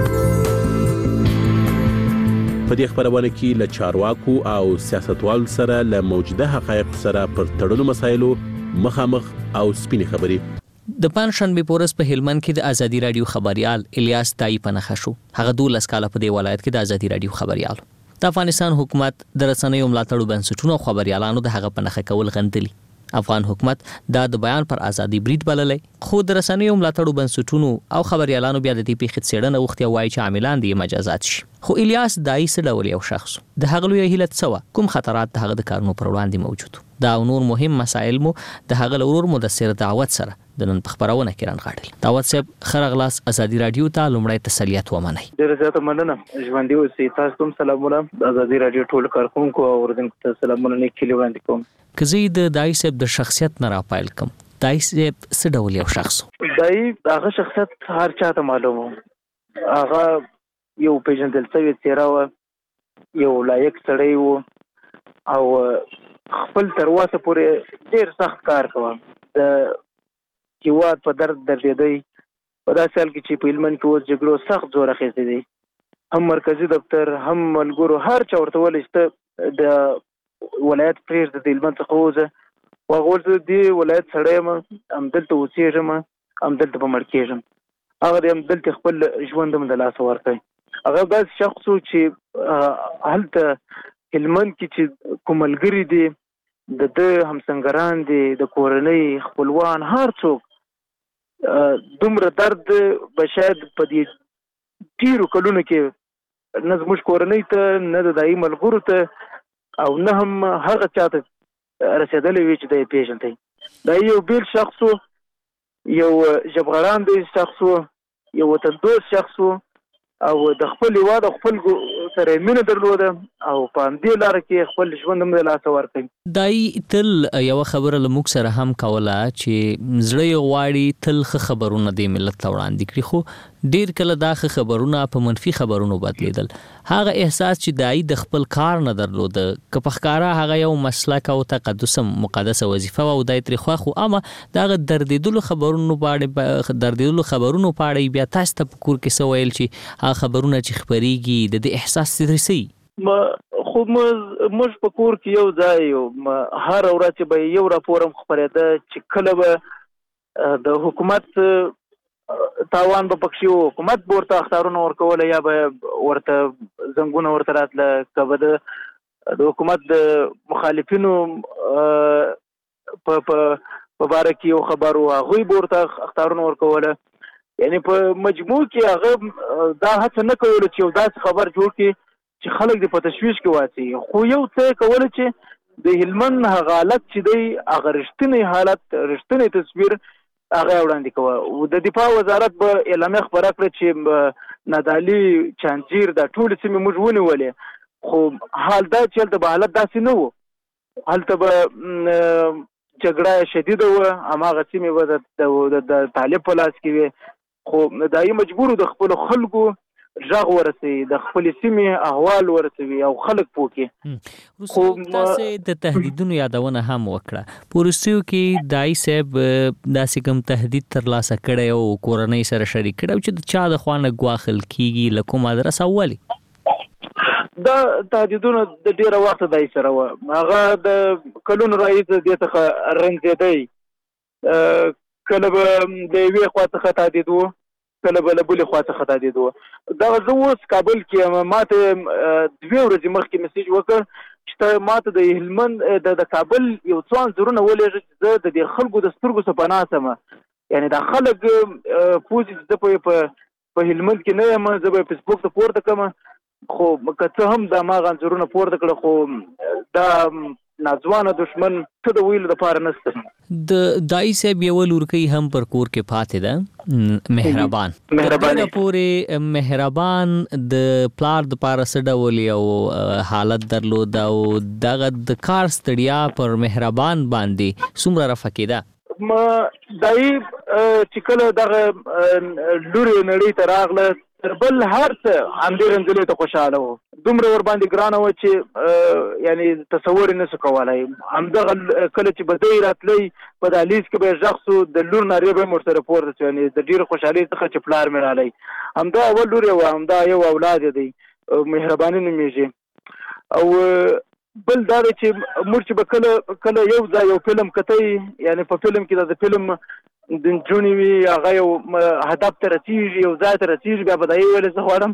په دې خبرونه کې له چارواکو او سیاستوالو سره له موجوده حقایق سره پر تړلو مسایلو مخامخ او سپینې خبرې. د پنځشنبه پورس په هلمند کې د ازادي رادیو خبريال الیاس تای پنخ شو. هغه دولس کاله په دی ولایت کې د ازادي رادیو خبريال د افغانستان حکومت د رسنیو ملاتړو بنسټونو خبريالانو د هغه پنخ کول غندلي. افغان حکومت دا د بیان پر ازادي برید بللې خو د رسنیو ملاتړو بنسټونو او خبريالانو بیا د دې پیښې څېړنه وختي وایي چې عاملان دي مجازات شي. خو الیاس دای څه ډول یو شخص د هغه لوی هیله څه کوم خطرات د هغه د کارونو پر وړاندې موجود دا نور مهم مسایل مو د هغه لور مدثر دعوت سره د نن په خبرونه کې رانغاړل. دعوت صاحب خرغلاس ازادي رادیو ته لومړی تسلیت ومنئ. ډېر زیات مننه ژوندۍ اوسئ. تاسو ته سلامونه. ازادي رادیو ټول کارکونکو او اوریدونکو ته سلامونه لیکلي وړاندې کوم. کزي د دای صاحب د شخصیت نه راپایل کوم. دای صاحب څه ډول یو شخص؟ دای هغه شخصیت هر چاته معلومه. هغه یو پیژندل شوی څېره و، یو لایق سړی و او خپل تر اوسه پورې ډېر سخت کار کوه. د هیواد په درد دردېدی په داسې حال کې چې په هلمند کې اوس جګړو سخت زور اخیستی دی. هم مرکزي دفتر هم ملګرو هر چا ورته ویلی چې ته د ولایت پرېږده د هلمند څخه ووځه. هغه ویل زه د دې ولایت سړی یم، همدلته اوسېږم، همدلته به مړ کېږم. هغه د همدلته خپل ژوند هم د لاسه ورکوي. هغه داسې شخص و چې هلته هلمند کې چې کوم ملګري دي د ده همسنګران دي د کورنۍ خپلوان هر څوک دومره درد به شاید په دې ډېرو کلونو کې نه زموږ کورنۍ ته نه د دایي ملګرو ته او نه هم هغه چا ته رسېدلی وي چې دی یې پېژندی. دا یو بیل شخص و، یو ژبغړاندی شخص و، یو وطندوست شخص و او د خپل هیواد او خپل سره مینه درلوده او په همدې لاره کې خپل ژوند هم د لاسه ورکوي. دای تل یو خبره له موږ سره هم کوله چې زړه یې غواړي تل ښه خبرونه د ملت ته وړاندې کړي خو ډېر کله دا ښه خبرونه په منفي خبرونو بدلیدل. هغه احساس چې دای د خپل کار نه درلوده که په ښکاره هغه یو مسلک او تقدس مقدسه وظیفه و او دای ترې خوښ و اما دغه دردېدلو خبرونو په اړه دردېدلو خبرونو په اړه بیا تاسو ته په کور کې څه ویل چې هغه خبرونه چې خپرېږي د دې احساس څه رسوي؟ خو موږ په کور کې یو ځای یو هر ورځ چې به یو راپور هم خپرېده چې کله به د حکومت تاوان به پکښې و، حکومت به ورته اخطارونه ورکوله یا به ورته زنګونه ورته راتله، که به د د حکومت د مخالفینو په په باره کې یو خبر و هغوی به ورته اخطارونه ورکوله. یعنی په مجموع کې هغه دا هڅه نه کوله چې یو داسې خبر جوړ کړي چې خلک دې په تشویش کې واچي، خو یو څه کوله چې د هلمند هغه حالت چې دی هغه رښتینی حالت رښتینی تصویر هغه وړاندې کوه. د دفاع وزارت به اعلامیه خپره کړه چې نادعلي چانجیر دا ټولې سیمې موږ ونیولې، خو حال دا چې هلته به حالت داسې نه و، هلته به جګړه شدیده وه، هماغه سیمې به د طالب په لاس کې وې، خو دا یې مجبور د خپلو خلکو ژغ ورسوي، د خپلې سیمې احوال ورسوي او خلک پوه کړي. خو تاسو د تهدیدونو یادونه هم وکړه، په وروستیو کې دای صاحب داسې کوم تهدید ترلاسه کړی او کورنۍ سره شریک کړی چې د چا د خوا نه ګواښل کیږي له کومه ادرسه ولې؟ دا تهدیدونه د ډېره وخته دای سره وه، هغه د کلونو راهیسې دې څخه رنځېدی، کله به د یوې خوا څخه تهدید و، کله به له بلې خوا څخه تهدید و. دغه زه اوس کابل کې یم، ما ته دوې ورځې مخکې میسیج وکړ چې ته ما ته د هلمند د کابل یو څو انځورونه ولېږه چې زه د دې خلکو د سترګو څخه پناه شم. یعنی دا خلک پوه چې زه په هلمند کې نه یم، زه به فیسبوک ته پورته کړم، خو که څه هم دا ما هغه انځورونه پورته کړه، خو دا ناځوانه دشمن څه د ویلو دپاره نشته. د دای صاحب یو لورکۍ هم پر کور کې پاتې ده، مهربان مهربان پورې مهربان د پلار د پاره څه ډول یو حالت درلود او دغه د کار ستړیا پر مهربان باندې څومره رفع کېده؟ ما دای چې کله دغه لوري نړۍ ته راغله تر بل هر څه همدې رنځلې ته خوشحاله و، دومره ور باندې ګرانه وه چې یعنی تصور یې نشو کولی. همدغه کله چې به دی راتلی په دهلیز کې به یې غږ سو، د لور نارې به یې ورسره پورته سو، یعنې د ډېرې خوشحالۍ څخه چې پلار مې رالی. همدا اول لور یې وه، همدا یو اولاد یې دی، مهرباني نومېږي. او بل دا دی چې موږ چې به کله کله یو ځای یو فلم کتی، یعنې په فلم کې د فلم د نجونې وي، هغه یو هدف ته رسېږي، یو ځای ته رسېږي، بیا به دا یې ویلې زه غواړم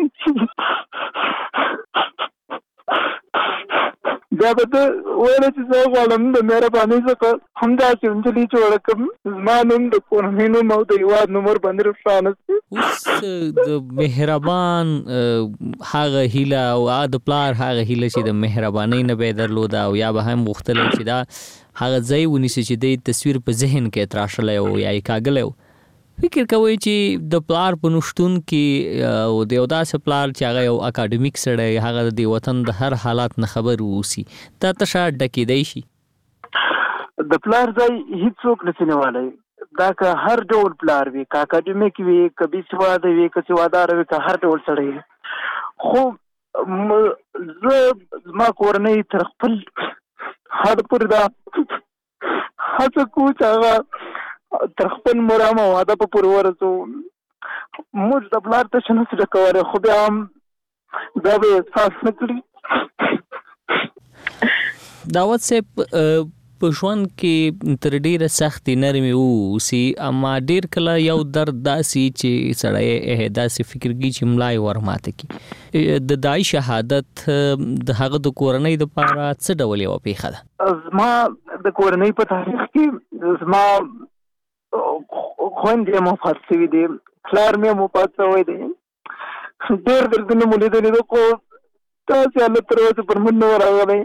بیا به ته ویله چې زه غواړم د مهربانۍ څخه همداسې نجلۍ جوړه کړم، زما نوم د کورنۍ نوم او د هېواد نوم ورباندې روښانه شي. اوس د مهربان هغه هیله او د پلار هغه هیله چې د مهربانۍ نه به یې درلوده او یا به هم غوښتلی چې دا هغه ځای ونیسي چې د تصویر په ذهن کې تراشلی او یا یې کاږلی و، فکر کوئ چې د پلار په نشتون کې او د یو داسې پلار چې هغه یو اکاډمیک سړی، هغه د دې وطن د هر حالات نه خبر واوسي، دا تشه ډکېدی شي؟ د پلار ځای هیڅوک نشي نیولی، دا که هر ډول پلار وي، که اکاډمیک وي، که بې سواده وي، که سواداره وي، که هر ډول سړی وي. خو زه زما کورنۍ تر خپل حد پورې دا هڅه کوو چې هغه تر خپل مرام او هدف پورې ورسوو. موږ د پلار تشه نشو ډکولی، خو بیا هم دا به یې احساس نه کړي. داود صاحب په ژوند کې تر ډیره سختې نرمې واوسي، اما ډیر کله یو درد داسې چې سړی داسې فکر کوي چې ملا یې ورماته کړي. د دای شهادت د هغه د کورنۍ دپاره څه ډول یوه پېښه ده؟ زما د کورنۍ په تاریخ کې زما خویندې هم وفات شوي دي، پلار مې هم وفات شوی دی، ډېر دردونه مو لیدلي دي، خو داسې حالت تر اوسه پر موږ نه ورغلی.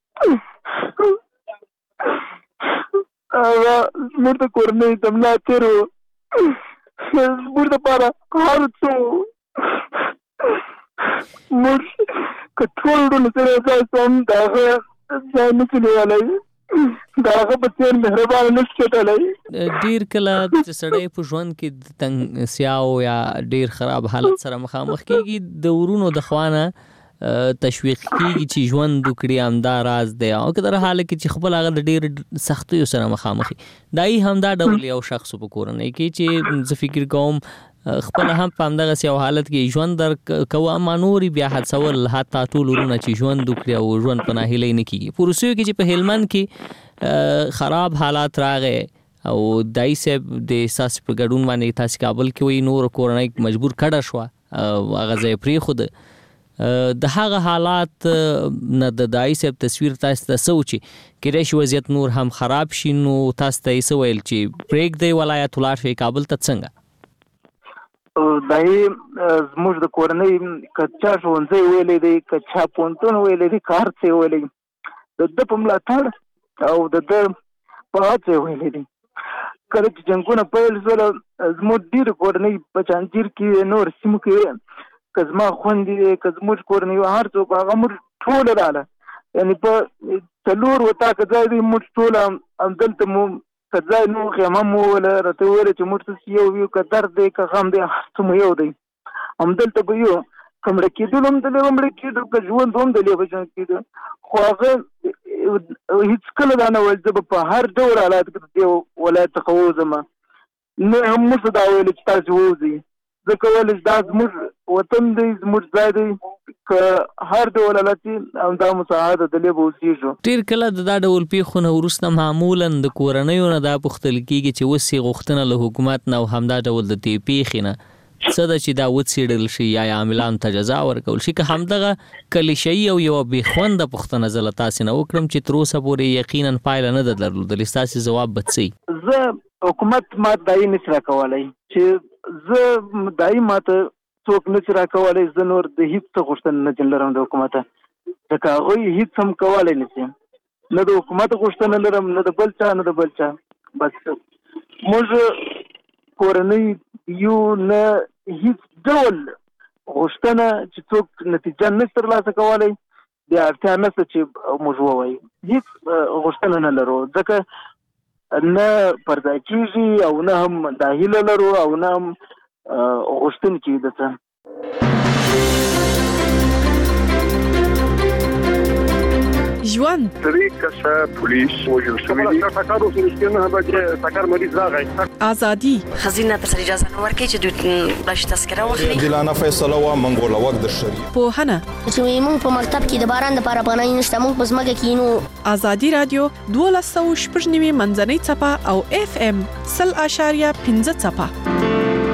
هغه زموږ د کورنۍ د ملا تېر و، زموږ دپاره هر څه موږ که ټول ډول سره ځای سم د هغه ځای نشو نیولی، د هغه په څېر مهربانه نشو چټلی. ډېر کله چې سړی په ژوند کې د تنګسیاو یا ډېر خراب حالت سره مخامخ کېږي، د ورونو د خوا نه تشویق کېږي چې ژوند وکړي، همدا راز دی. او که در حاله کې چې خپل هغه د ډېر سختیو سره مخامخ وي، دا یې همدا ډول یو شخص په کورنۍ کې چې زه فکر کوم خپل هم په همدغسې یو حالت کې ژوند در کوه، اما نور بیا هڅول حتی ټول ورونه چې ژوند وکړي او ژوند په ناهیلۍ نه کېږي. په روسیو کې چې په هلمند کې خراب حالات راغی او دای صاحب د ستاسې په ګډون باندې تاسې کابل کې وایي، نور کورنۍ مجبور کډه شوه، هغه ځای یې پرېښوده. د هغه حالات نه د دای صاحب تصویر تاسو ته سوچي کېدای شي وضعیت نور هم خراب شي نو تاسو ته یې ویل چې بریک دی ولایت ولار شي کابل ته څنګه دای زموږ د کورنۍ کچا ژوندۍ ویلې دی کچا پونتون ویلې دی کار څه ویلې د د په ملاتړ او د د په هڅه ویلې دی کله چې جنگونه پیل شول زموږ ډیر کورنۍ په چانجیر کې نور سیمو کې کزما خوندې کزموږ کورنۍ هر څوک هغه موږ ټول رااله یعنی په تلور وتا کځای دی موږ ټول هم دلته مو کځای نو خیمه مو ولا رته ویل چې موږ یو یو کدر دی که غم دی څه مو یو دی هم دلته به یو کومړه کېدل هم دلته کومړه کېدل که ژوند هم دلته به ژوند کېدل خو هغه هیڅ کله دا نه ویل زه په هر ډول حالات کې دی ولایت څخه وځم نه هم موږ دا ویل چې تاسو وځئ ځکه ولې دا زموږ وطن دی زموږ ځای دی که هر ډول حالت دا مساعده دلې به اوسېږو ډېر کله د دا ډول پیښو نه وروسته معمولا د کورنیو نه دا پوښتل کېږي چې اوس یې غوښتنه له حکومت نه او همدا ډول د دې پیښې نه څه ده چې دا وڅېړل شي یا عاملانو ته جزا ورکول شي که همدغه کلیشه‌ایي او یوه بېخونده پوښتنه زه له تاسې نه وکړم چې تر اوسه پورې یقینا پایله نه ده درلودلې ستاسې ځواب به څه زه حکومت ما دایي نشي راکولی چې زه دایي ماته څوک نشي راکولی زه نور د هېڅ څه غوښتنه نه لرم د حکومته ځکه هغوی هېڅ هم کولی نشي نه د حکومت غوښتنه لرم نه د بل چا نه د بل چا بس موږ کورنۍ یو نه هیڅ ډول غوښتنه چې څوک نتیجه نشي ترلاسه کولی د اړتیا نشته چې موږ ووایو هیڅ غوښتنه نه لرو ځکه نه پر ځای کېږي او نه هم دا هیله لرو او نه هم غوښتونکي د څه ژوند درې کسه پولیس وژل شوي دي ټاکر اوسه رښتیا نه به ټاکر مریض راغی ازادي خزینه ته اجازه نه ورکړي چې دوی بلش تذکره واخلي عادلانه فیصله و منګوله وخت د شری په هنه چې موږ په مکتب کې د باران د پاره بنای نشته موږ په ځمکه کې نو ازادي رادیو دوه سوه شپږ نیمه منځنۍ چپه او اف ام صفر اشاریه پنځه چپه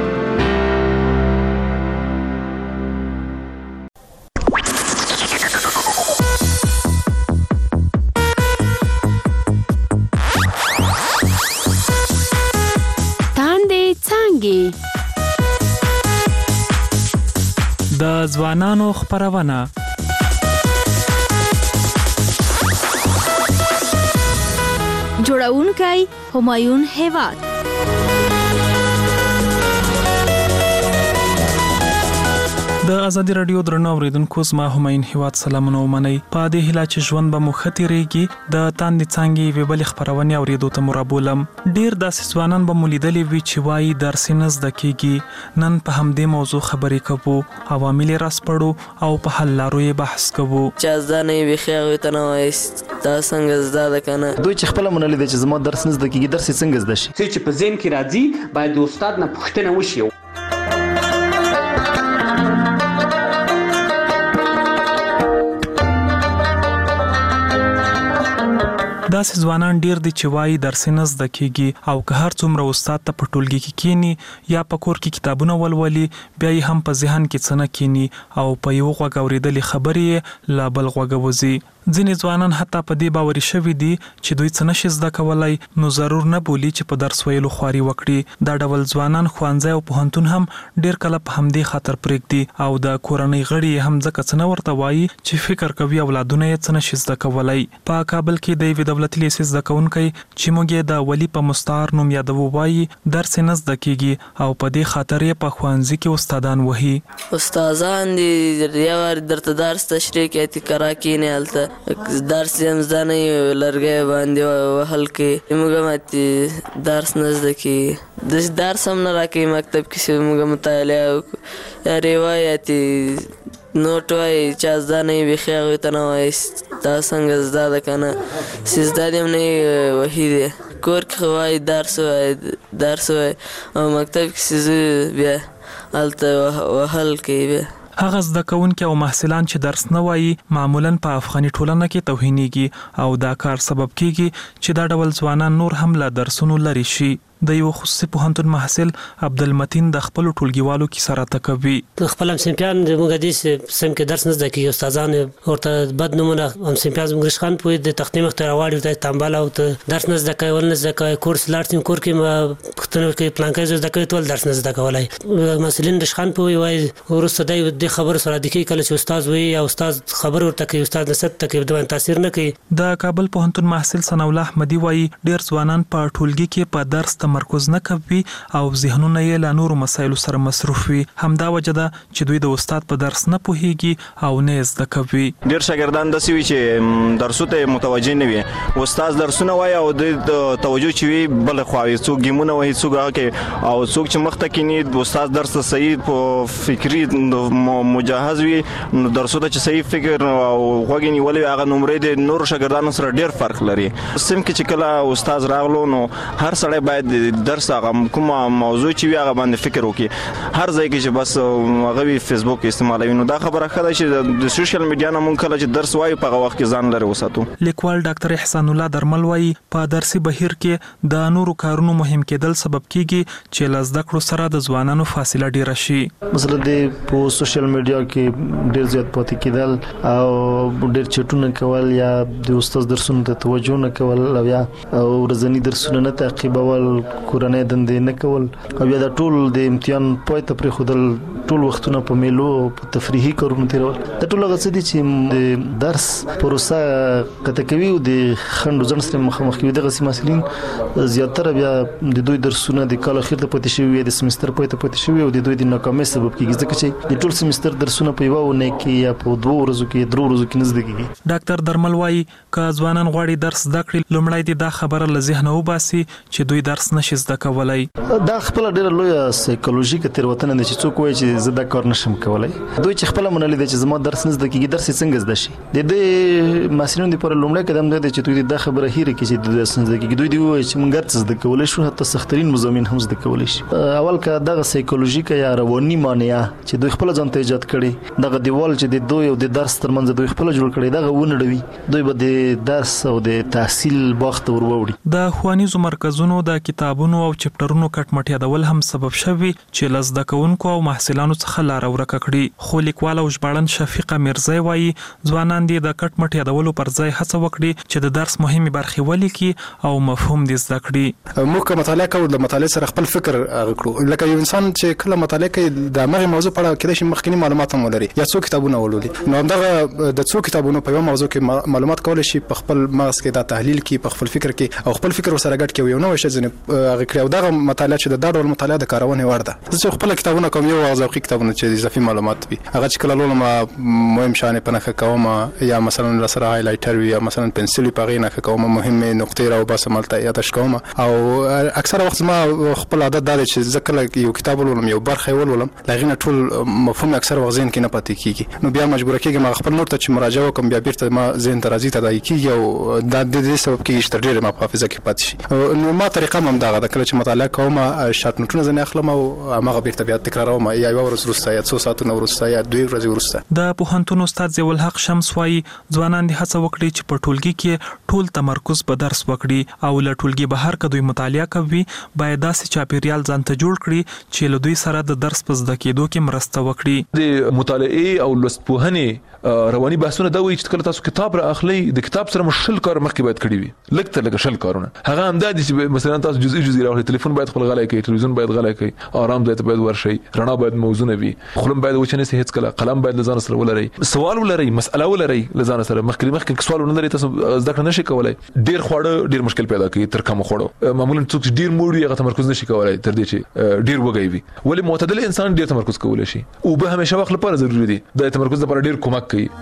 د ځوانانو خبرونه جوړونکي همایون هیواد د ازادي رادیو درنو اوریدونکو زما همایون هیواد سلامونه ومنئ په دې هیله چې ژوند به مو ښه تیریږي د تاندې څانګې یوې بلې خپرونې اورېدو ته مو رابولم ډېر داسې ځوانان به مو لیدلي وي چې وایي درس یې نه زده کېږي نن په همدې موضوع خبرې کوو عوامل یې راسپړو او په حل لارو یې بحث کوو چې زده نه وي بیخي هغوی ته نه وایست دا څنګه زده ده که نه دوی چې خپله منلې ده چې زما درس نه زده کېږي درس یې څنګه زده شي څه چې په ذهن کې راځي باید د استاد نه پوښتنه وشي داسې ځوانان ډیر دي چې وایي درس نه زده کېږي او که هر څومره استاد ته په ټولګي کې کینی یا په کور کې کتابونه ولولي بیا یې هم په ذهن کې څه نه کینی او په یو غوږ اورېدلې خبرې یې له بل غوږه وځي ځینې ځوانان حتی په دې باوري شوي دي چې دوی څه نشي زده کولی نو ضرور نه بولي چې په درس ویلو خواري وکړي دا ډول ځوانان ښوونځی او پوهنتون هم ډیر کله په همدې خاطر پرېږدي او د کورنۍ غړي یې هم ځکه څه نه ورته وایي چې فکر کوي اولادونه یې څه نشي زده کولی په کابل کې د یوې دولتي لیسې زده کوونکی چې موږ یې د ولي په مستعار نوم یادوو وایي درس یې نه زده کېږي او په دې خاطر یې په ښوونځي کې استادان وهي استادان دي یو وار درته درس تشریح کوي چې کرا کېنې هلته درس یې هم زده نه وي لرګی باندې وهل کوي موږ هم درس نه زده کېږي د درس هم نه راکوي مکتب کې چې موږ مطالعه وکړو یا روایت نوټ وایي چا زده نه وي بیخي هغوی ته نه وایست دا څنګه زده ده که نه چې زده دې هم نه وي وهي دی کور کې خو وایي درس وایي درس وایي او مکتب کې چې زه بیا هلته وهل کوي بیا هغه زده کوونکي او محصلان چې درس نه وایي معمولا په افغاني ټولنه کې توهینېږي او دا کار سبب کېږي چې دا ډول ځوانان نور هم له درسونو لرې شي د یو خصوصي پوهنتون محصل عبدالمتین د خپل ټولګیوالو کې سره تکوي. خپل همسنفیان زموږ د سم کې درس نه زده کوي، استادان ورته بد نمونه همسنفیان زموږ خان په د تختې مخ ته راوړي ته تنبال او درس نه زده کوي، ول نه زده کوي، کورس لاړ کور کې ما پښتنو کې پلان کې زده کوي، ټول درس نه زده کولای. مسلین د خان په وای ورسته د خبر سره د کې کله چې استاد وي او استاد خبر ورته کوي، استاد نسب ته کې دوه تاثیر نه کوي. د کابل پوهنتون محصل ثنا الله احمدي وایي ډېر ځوانان په ټولګي کې په درس تمرکز نه کوي او ذهنونه یې له نورو مسایلو سره مصروف وي. همدا وجه ده چې دوی د استاد په درس نه پوهیږي او نه زده کوي. ډېر شاګردان داسې وي چې درسو ته متوجه نه وي، استاد درسونه وایي او د توجه چې وي بل خو څوک ګیمونه وایي، څوک هغه کې او څوک چې مخ ته کینی استاد درس ته صحیح په فکری مجهز وي، نو درسو ته چې صحیح فکر او غوږی نیولې هغه نمرې د نورو شاګردانو سره ډېر فرق لري. سم کې چې کله استاد راغلو نو هر سړی باید درس هغه کومه موضوع چې وي هغه باندې فکر وکړي. هر ځای کې چې بس هغه وي فیسبوک استعمالوي، نو دا خبره ښه ده چې د سوشل میډیا نه مونږ کله چې درس وایو په هغه وخت کې ځان لرې وساتو. لیکوال ډاکټر احسان الله درمل وایي په درسي بهیر کې د نورو کارونو مهم کېدل سبب کیږي چې له زده کړو سره د ځوانانو فاصله ډیره شي. مثلا د په سوشل میډیا کې ډیر زیات پاتې کېدل او ډیر چټونه کول یا د استاد درسونو ته توجه نه کول او یا ورځنی درسونه نه تعقیبول، کورنۍ دندې نه کول او یا د ټول د امتحان پای ته پرې خودل، ټول وختونه په میلو او په تفریحي کارونو تیرول. د ټول هغه څه دي چې د درس پروسه کته کوي او د خندو ځن سره مخامخ کوي. دغه سیماسلین زیاتره بیا د دوی درسونه د کال اخر ته پاتې شوی، د سمستر پای ته پاتې شوی او د دوی د ناکامۍ سبب کیږي، ځکه چې د ټول سمستر درسونه په یو ونه کې یا په دوه ورځو کې درو ورځو کې نه زده کیږي. ډاکټر درمل وایي که ځوانان غواړي درس زده کړي، لومړی د دا خبره له ذهنه وباسي چې دوی درس نشي زده کولای. دا خپل ډیره لویه سایکولوژیکه تیروتنه ده چې څوک وایي چې زه دا کار نشم کولای. دوی چې خپل منل دي چې زما درس نه زده کیږي، درس څنګه زده شي. د دې مسلونو لپاره لومړی قدم دی چې دوی دا خبره هېره کړي چې درس نه زده کیږي. دوی دی وایي چې موږ درس زده کولای شو، حتی سخترین مضامین هم زده کولای شي. اول که دغه سایکولوژیکه یا رواني مانع چې دوی خپل ځان ته ایجاد کړي، دغه دیوال چې د دوی او د درس ترمنځ دوی خپل جوړ کړي، دغه ونړوي، دوی به د درس او د تحصیل باغ ته وروړي. د ښوونیزو مرکزونو د کتابونو او چپټرونو کټمټ یادول هم سبب شوی چې له زده کوونکو او محصلانو څخه لار ورکه کړي. خو لیکوال او ژباړن شفیقه میرزی وایي ځوانان دې د کټمټ یادولو پر ځای هڅه وکړي چې د درس مهمې برخې ولیکي او مفهوم دې زده کړي. موږ که مطالعه کوو د مطالعې سره خپل فکر کړو، لکه یو انسان چې کله مطالعه کوي د هغې موضوع په اړه کېدای شي مخکینی معلومات هم ولري یا څو کتابونه ولولي، نو همدغه د څو کتابونو په یو موضوع کې معلومات کولی شي په خپل مغز کې دا تحلیل کړي، په خپل فکر کې او خپل فکر ورسره ګډ کړي، یو نوی شی ځینې هغه کړي. او دغه مطالعه چې د دا ډول مطالعه د کارونې وړ ده. زه چې خپل کتابونه کوم یو ذوقي کتابونه چې اضافي معلومات وي، هغه چې کله لولم مهم شان په نښه کوم، یا مثلا سره هایلایټر وي یا مثلا پنسل په غي نښه کوم، مهمه نقطې راو باسم ملته یادش کوم. او اکثره وخت ما خپل عادت دا چې ځکه یو کتاب ولولم یو برخه ولولم لغینه ټول مفهوم اکثر وخت ذهن کې نه پاتې کیږي، نو بیا مجبور کېږم ما خپل نوٹ ته چې مراجعه وکم، بیا بیرته ما ذهن ته راځي تدای کیږي او دا د دې سبب کېږي چې تر ډیره ما په حافظه کې پاتې شي. نو ما طریقه هم دا غواړم چې مطالعه کوم، شارټ نوټونه ځنه اخلم او هغه بیرته بیا تکراروم، یا یو ورځ وروسته یا څو ساعتونه وروسته یا دوی ورځې وروسته. د پوهنتون استاد ضیاء الحق شمس وایي ځوانان دې هڅه وکړي چې په ټولګي کې ټول تمرکز په درس وکړي او له ټولګي بهر که دوی مطالعه کوي باید داسې چاپیریال ځان ته جوړ کړي چې له دوی سره د درس په زده کېدو کې مرسته وکړي. د مطالعې او لوستپوهنې رواني بحثونه دا وایي چې کله تاسو کتاب را اخلي د کتاب سره مشل کار مخکې باید کړی وي، لږ تر لږه شل کارونه. هغه هم دا دي چې مثلا تاسو جزئی جزئی راوړئ، ټلیفون باید خپل غلی کړئ، ټلویزیون باید غلی کړئ، آرام ځای ته باید ورشئ، رڼا باید موزونه وي، خلم باید وچ نه سي، هیڅ کله قلم باید له ځان سره ولرئ، سوال ولرئ، مسأله ولرئ له ځان سره. مخکې مخکې سوال ونه لرئ تاسو زده کړه نشئ کولای. ډیر خواړه ډیر مشکل پیدا کوي تر کوم خوړو. معمولا څوک ډیر موړ هغه تمرکز نشي کولای تر دې چې ډیر وګي وي، ولی معتدل انسان ډیر تمرکز کولای شي او به همیشه وخت لپاره ضروری دي. د تمرکز لپاره ډیر کومک کوي.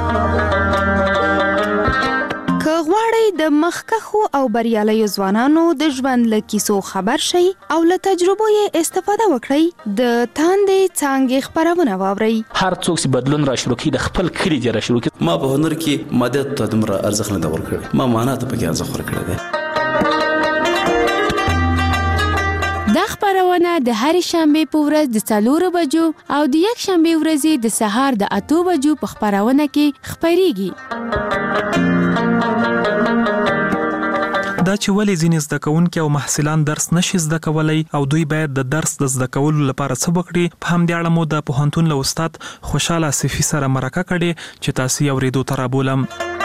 که غواړئ د مخکښو او بریالیو ځوانانو د ژوند له کیسو خبر شئ او له تجربو یې استفاده وکړئ، د تاندې څانګې خپرونه واورئ. هر څوک چې بدلون را شروع کړي د خپل کلي دی را شروع کړي. ما په هنر کې مادیات ته دومره ارزښت نه دی ورکړی، ما معنا ته پکې ارزښت ورکړی دی. دا خبرونه د هر شنبه په ورځ د څلورو بجو او د یک شنبه ورځې د سهار د اتو بجو په خبرونه کې خبريږي. دا چې ولې ځینې زده کوونکي او محصلان درس نشي زده کولای او دوی باید د درس د زده کولو لپاره څه وکړي. په همدې اړه مو د پوهنتون له استاد خوشاله صفي سره مرکه کړې چې تاسو یې اورېدو ته رابولم.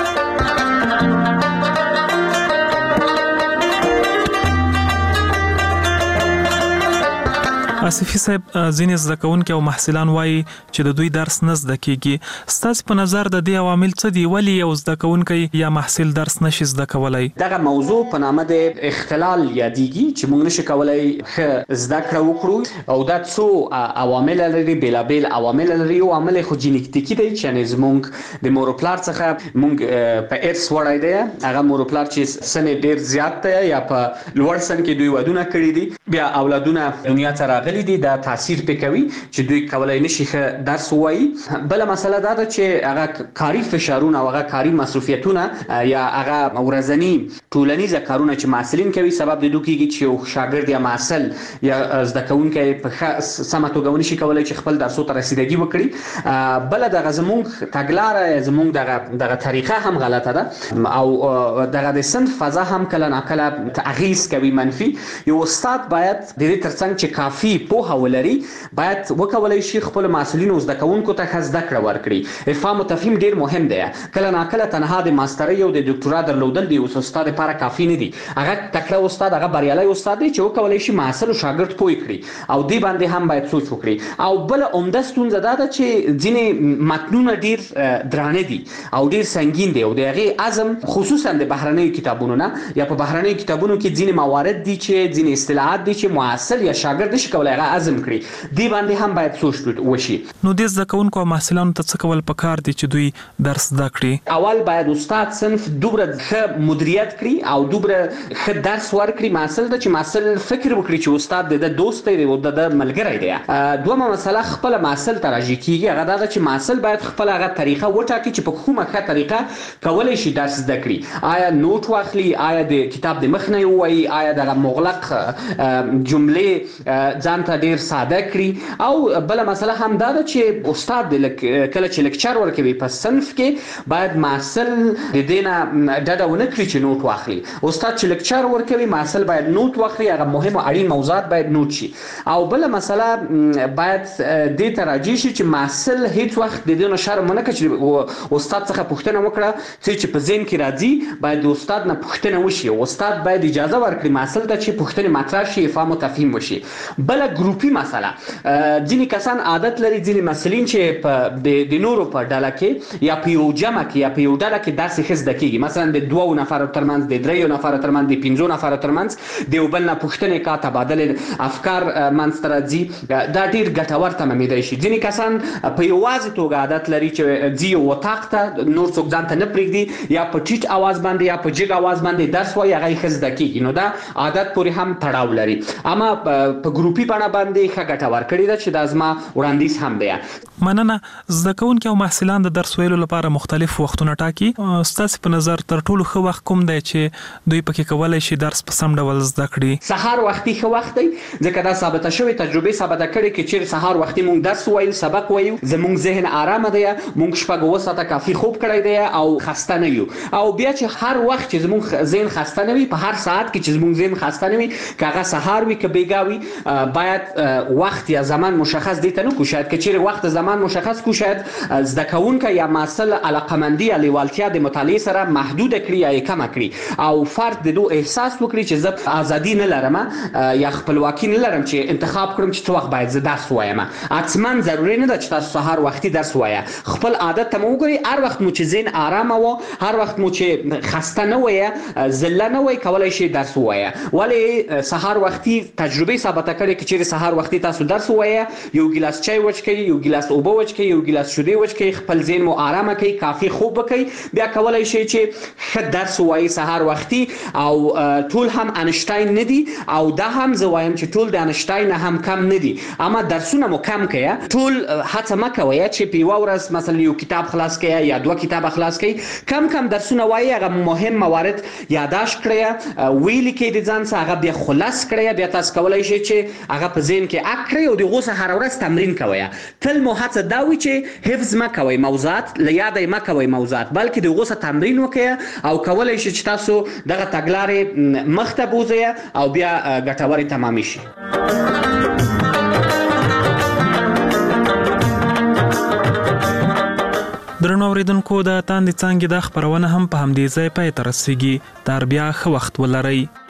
آصفي صاحب، ځینې زده کوونکي او محصلان وایي چې د دوی درس نه زده کیږي. ستاسو په نظر د دې عوامل څه دي؟ ولې یو زده کوونکی یا محصل درس نشي زده کولای؟ دغه موضوع په نامه د اختلال یادېږي چې موږ نشو کولای ښه زده کړه وکړو او دا څو عوامل لري، بیلابیل عوامل لري. یو عامل خو جینیټیکي دی چې زموږ د مور او پلار څخه موږ په ارث وړی دی. هغه مور او پلار چې سن ډیر زیات دی یا په لوړ سن کې دوی ودونه کړي دي، بیا اولادونه دنیا ته راغلي دي، دا تاثیر پکوي چې دوی کولای نشي ښه درس ووایي. بل مسله دا ده چې هغه کاري فشارونه او هغه کاري مصرفیتونه یا هغه ورځنی ټولنیز کارونه چې محصلین کوي سبب د دوی کېږي چې یو شاګرد یا محصل یا زده کوونکی په سمه توګه ونشي کولای چې خپل درسو ته رسیدګي وکړي. بل دغه زموږ تګلاره، زموږ دغه دغه طریقه هم غلطه ده او دغه د صنف فضا هم کله ناکله تغییر کوي منفي. یو استاد باید د دې ترڅنګ چې کافي پوهه ولري باید وکولای شي خپل مسؤلین او زده کوونکو ته زده کړه ورکړي. افهام او تفهیم ډیر مهم دی. کله ناکله تنها د ماسترۍ او د ډاکټرا درلودل دی او استاد لپاره کافي نه دی. هغه تکړه استاد، هغه بریالي استاد دی چې وکولای شي محصل او شاګرد پوي کړي او دی باندې هم باید سوچ وکړي. او بل عمده ستونزه دا ده چې ځینې متنونه ډیر درانه دي او ډیر سنگین دي او د هغه اعظم خصوصا د بهرنۍ کتابونو نه یا په بهرنۍ کتابونو کې ځینې موارد دي چې ځینې اصطلاحات دي چې محصل یا شاګرد نشي کولای هغه اعظم کړي. دی باندې هم باید سوچ وشي. نو د زده کوونکو او محصلانو ته څه کول پکار دي چې دوی درس زده کړي؟ اول باید استاد صنف دوبره ښه مدیریت کړي او دوبره ښه درس ورکړي محصل ته چې محصل فکر وکړي چې استاد د دوست دی او د ملګری دی. دومره مسله خپل محصل ته راځي کیږي هغه دا چې محصل باید خپل هغه طریقه وټاکي چې په کومه ښه طریقه کولای شي درس زده کړي. آیا نوٹ واخلي، آیا د کتاب د مخ نه وایي، آیا د مغلق جملې ځان ته ډیر ساده کړي. او بل مسله هم دا ده چې استاد کله چې لیکچر ورکوي په صنف کې باید محصل د دې نه ډډه ونه کړي چې نوٹ واخلي. استاد چې لیکچر ورکوي محصل باید نوٹ واخلي، هغه مهم او اړین موضوعات باید نوٹ شي. او بل مسله باید دې ته راځي چې محصل هیڅ وخت د دې نه شرم نه کوي چې استاد څخه پوښتنه وکړه چې په ذهن کې راځي باید د استاد نه پوښتنه وشي. استاد باید اجازه ورکړي محصل ته چې پوښتنه مطرح شي، فهم او تفهیم وشي. بل ګروپي مسله، ځینې کسان عادت لري، ځینې مسلین چې په د نورو په ډله کې یا په یو جمع کې یا په یو ډله کې داسې ښه زده کېږي، مثلا د دوو نفرو ترمنځ، د دریو نفرو ترمنځ، د پنځو نفرو ترمنځ د یو بل نه پوښتنې کا تبادله افکار منځته راځي. دا ډېر ګټور تمامېدای شي. ځینې کسان په یوازې توګه عادت لري چې ځي یو اتاق ته، نور څوک ځان ته نه پرېږدي، یا په ټیټ اواز باندې یا په جګ اواز باندې درس وایي، هغه ښه زده کېږي. نو دا عادت پورې هم تړاو لري. اما په ګروپي بڼه باندې ښه ګټه ورکړې ده چې دا زما وړاندیز هم دی. مننه. زده کوونکي او محصلان د درس ویلو لپاره مختلف وختونه ټاکي. ستاسو په نظر تر ټولو ښه وخت کوم دی چې دوی پکې کولای شي درس په سم ډول زده کړي؟ سهار وختي ښه وخت دی، ځکه دا ثابته شوې تجربې ثابته کړې چې چیرې سهار وختي موږ درس وایو، سبق وایو، زموږ ذهن آرامه دی، موږ شپږ اوه ساعته کافي خوب کړی دی او خسته نه یو. او بیا چې هر وخت چې زموږ ذهن خسته نه وي، په هر ساعت کې چې زموږ ذهن خسته نه وي، که هغه سهار وي که بیګا وي، باید وخت یا زمان مشخص دي ته نه کو. شاید که چیرې وخت زمان مشخص کو، شاید زده کوونکی یا محصل علاقمندي یا لیوالتیا د مطالعې سره محدود کړي یا یې کمه کړي او فرد د دو احساس وکړي چې زه ازادي نه لرم یا خپلواکي نه لرم چې انتخاب کړم چې څه وخت باید زه درس وایم. حتما ضروري نه ده چې تاسو سهار وختي درس وایه. خپل عادت ته مو وګورئ، هر وخت مو چې ذهن آرامه و، هر وخت مو چې خسته نه وایه، ذله نه وایه، کولای شي درس ووایه. ولې سهار وختي تجربې ثابته کړې چې چیرې سهار وختي تاسو درس ووایه، یو ګیلاس چای وڅښئ، یو ګیلاس اوبه وڅښئ، یو ګیلاس شیدې وڅښئ، خپل ذهن مو آرامه کړئ، کافي خوب وکړئ، بیا کولای شي چې ښه درس ووایي سهار وختي. او ټول هم انشتاین نه دي او دا هم زه وایم چې ټول د انشتاین هم کم نه دي، اما درسونه مو کم کړئ. ټول هڅه مه کوئ چې په یوه ورځ مثلا یو کتاب خلاص کړئ یا دوه کتابه خلاص کړئ. کم کم درسونه وایي، هغه مهم موارد یادداشت کړئ، ویلي کړئ د ځان څخه، هغه بیا خلاص کړئ. بیا تاسو کولای شئ چې هغه هغه په ذهن کې اک کړئ او د هغو څخه هره ورځ تمرین کوئ. تل مو هڅه دا وي چې حفظ مه کوئ موضوعات، له یاده یې مه کوئ موضوعات، بلکې د هغو څخه تمرین وکړئ او کولی شي چې تاسو دغه تګلارې مخ ته بوځئ او بیا ګټورې تمامې شي. درنو اوریدونکو د تاندې څانګې دا خپرونه هم په همدې ځای پای ته رسیږي. تر بیا ښه وخت ولرئ.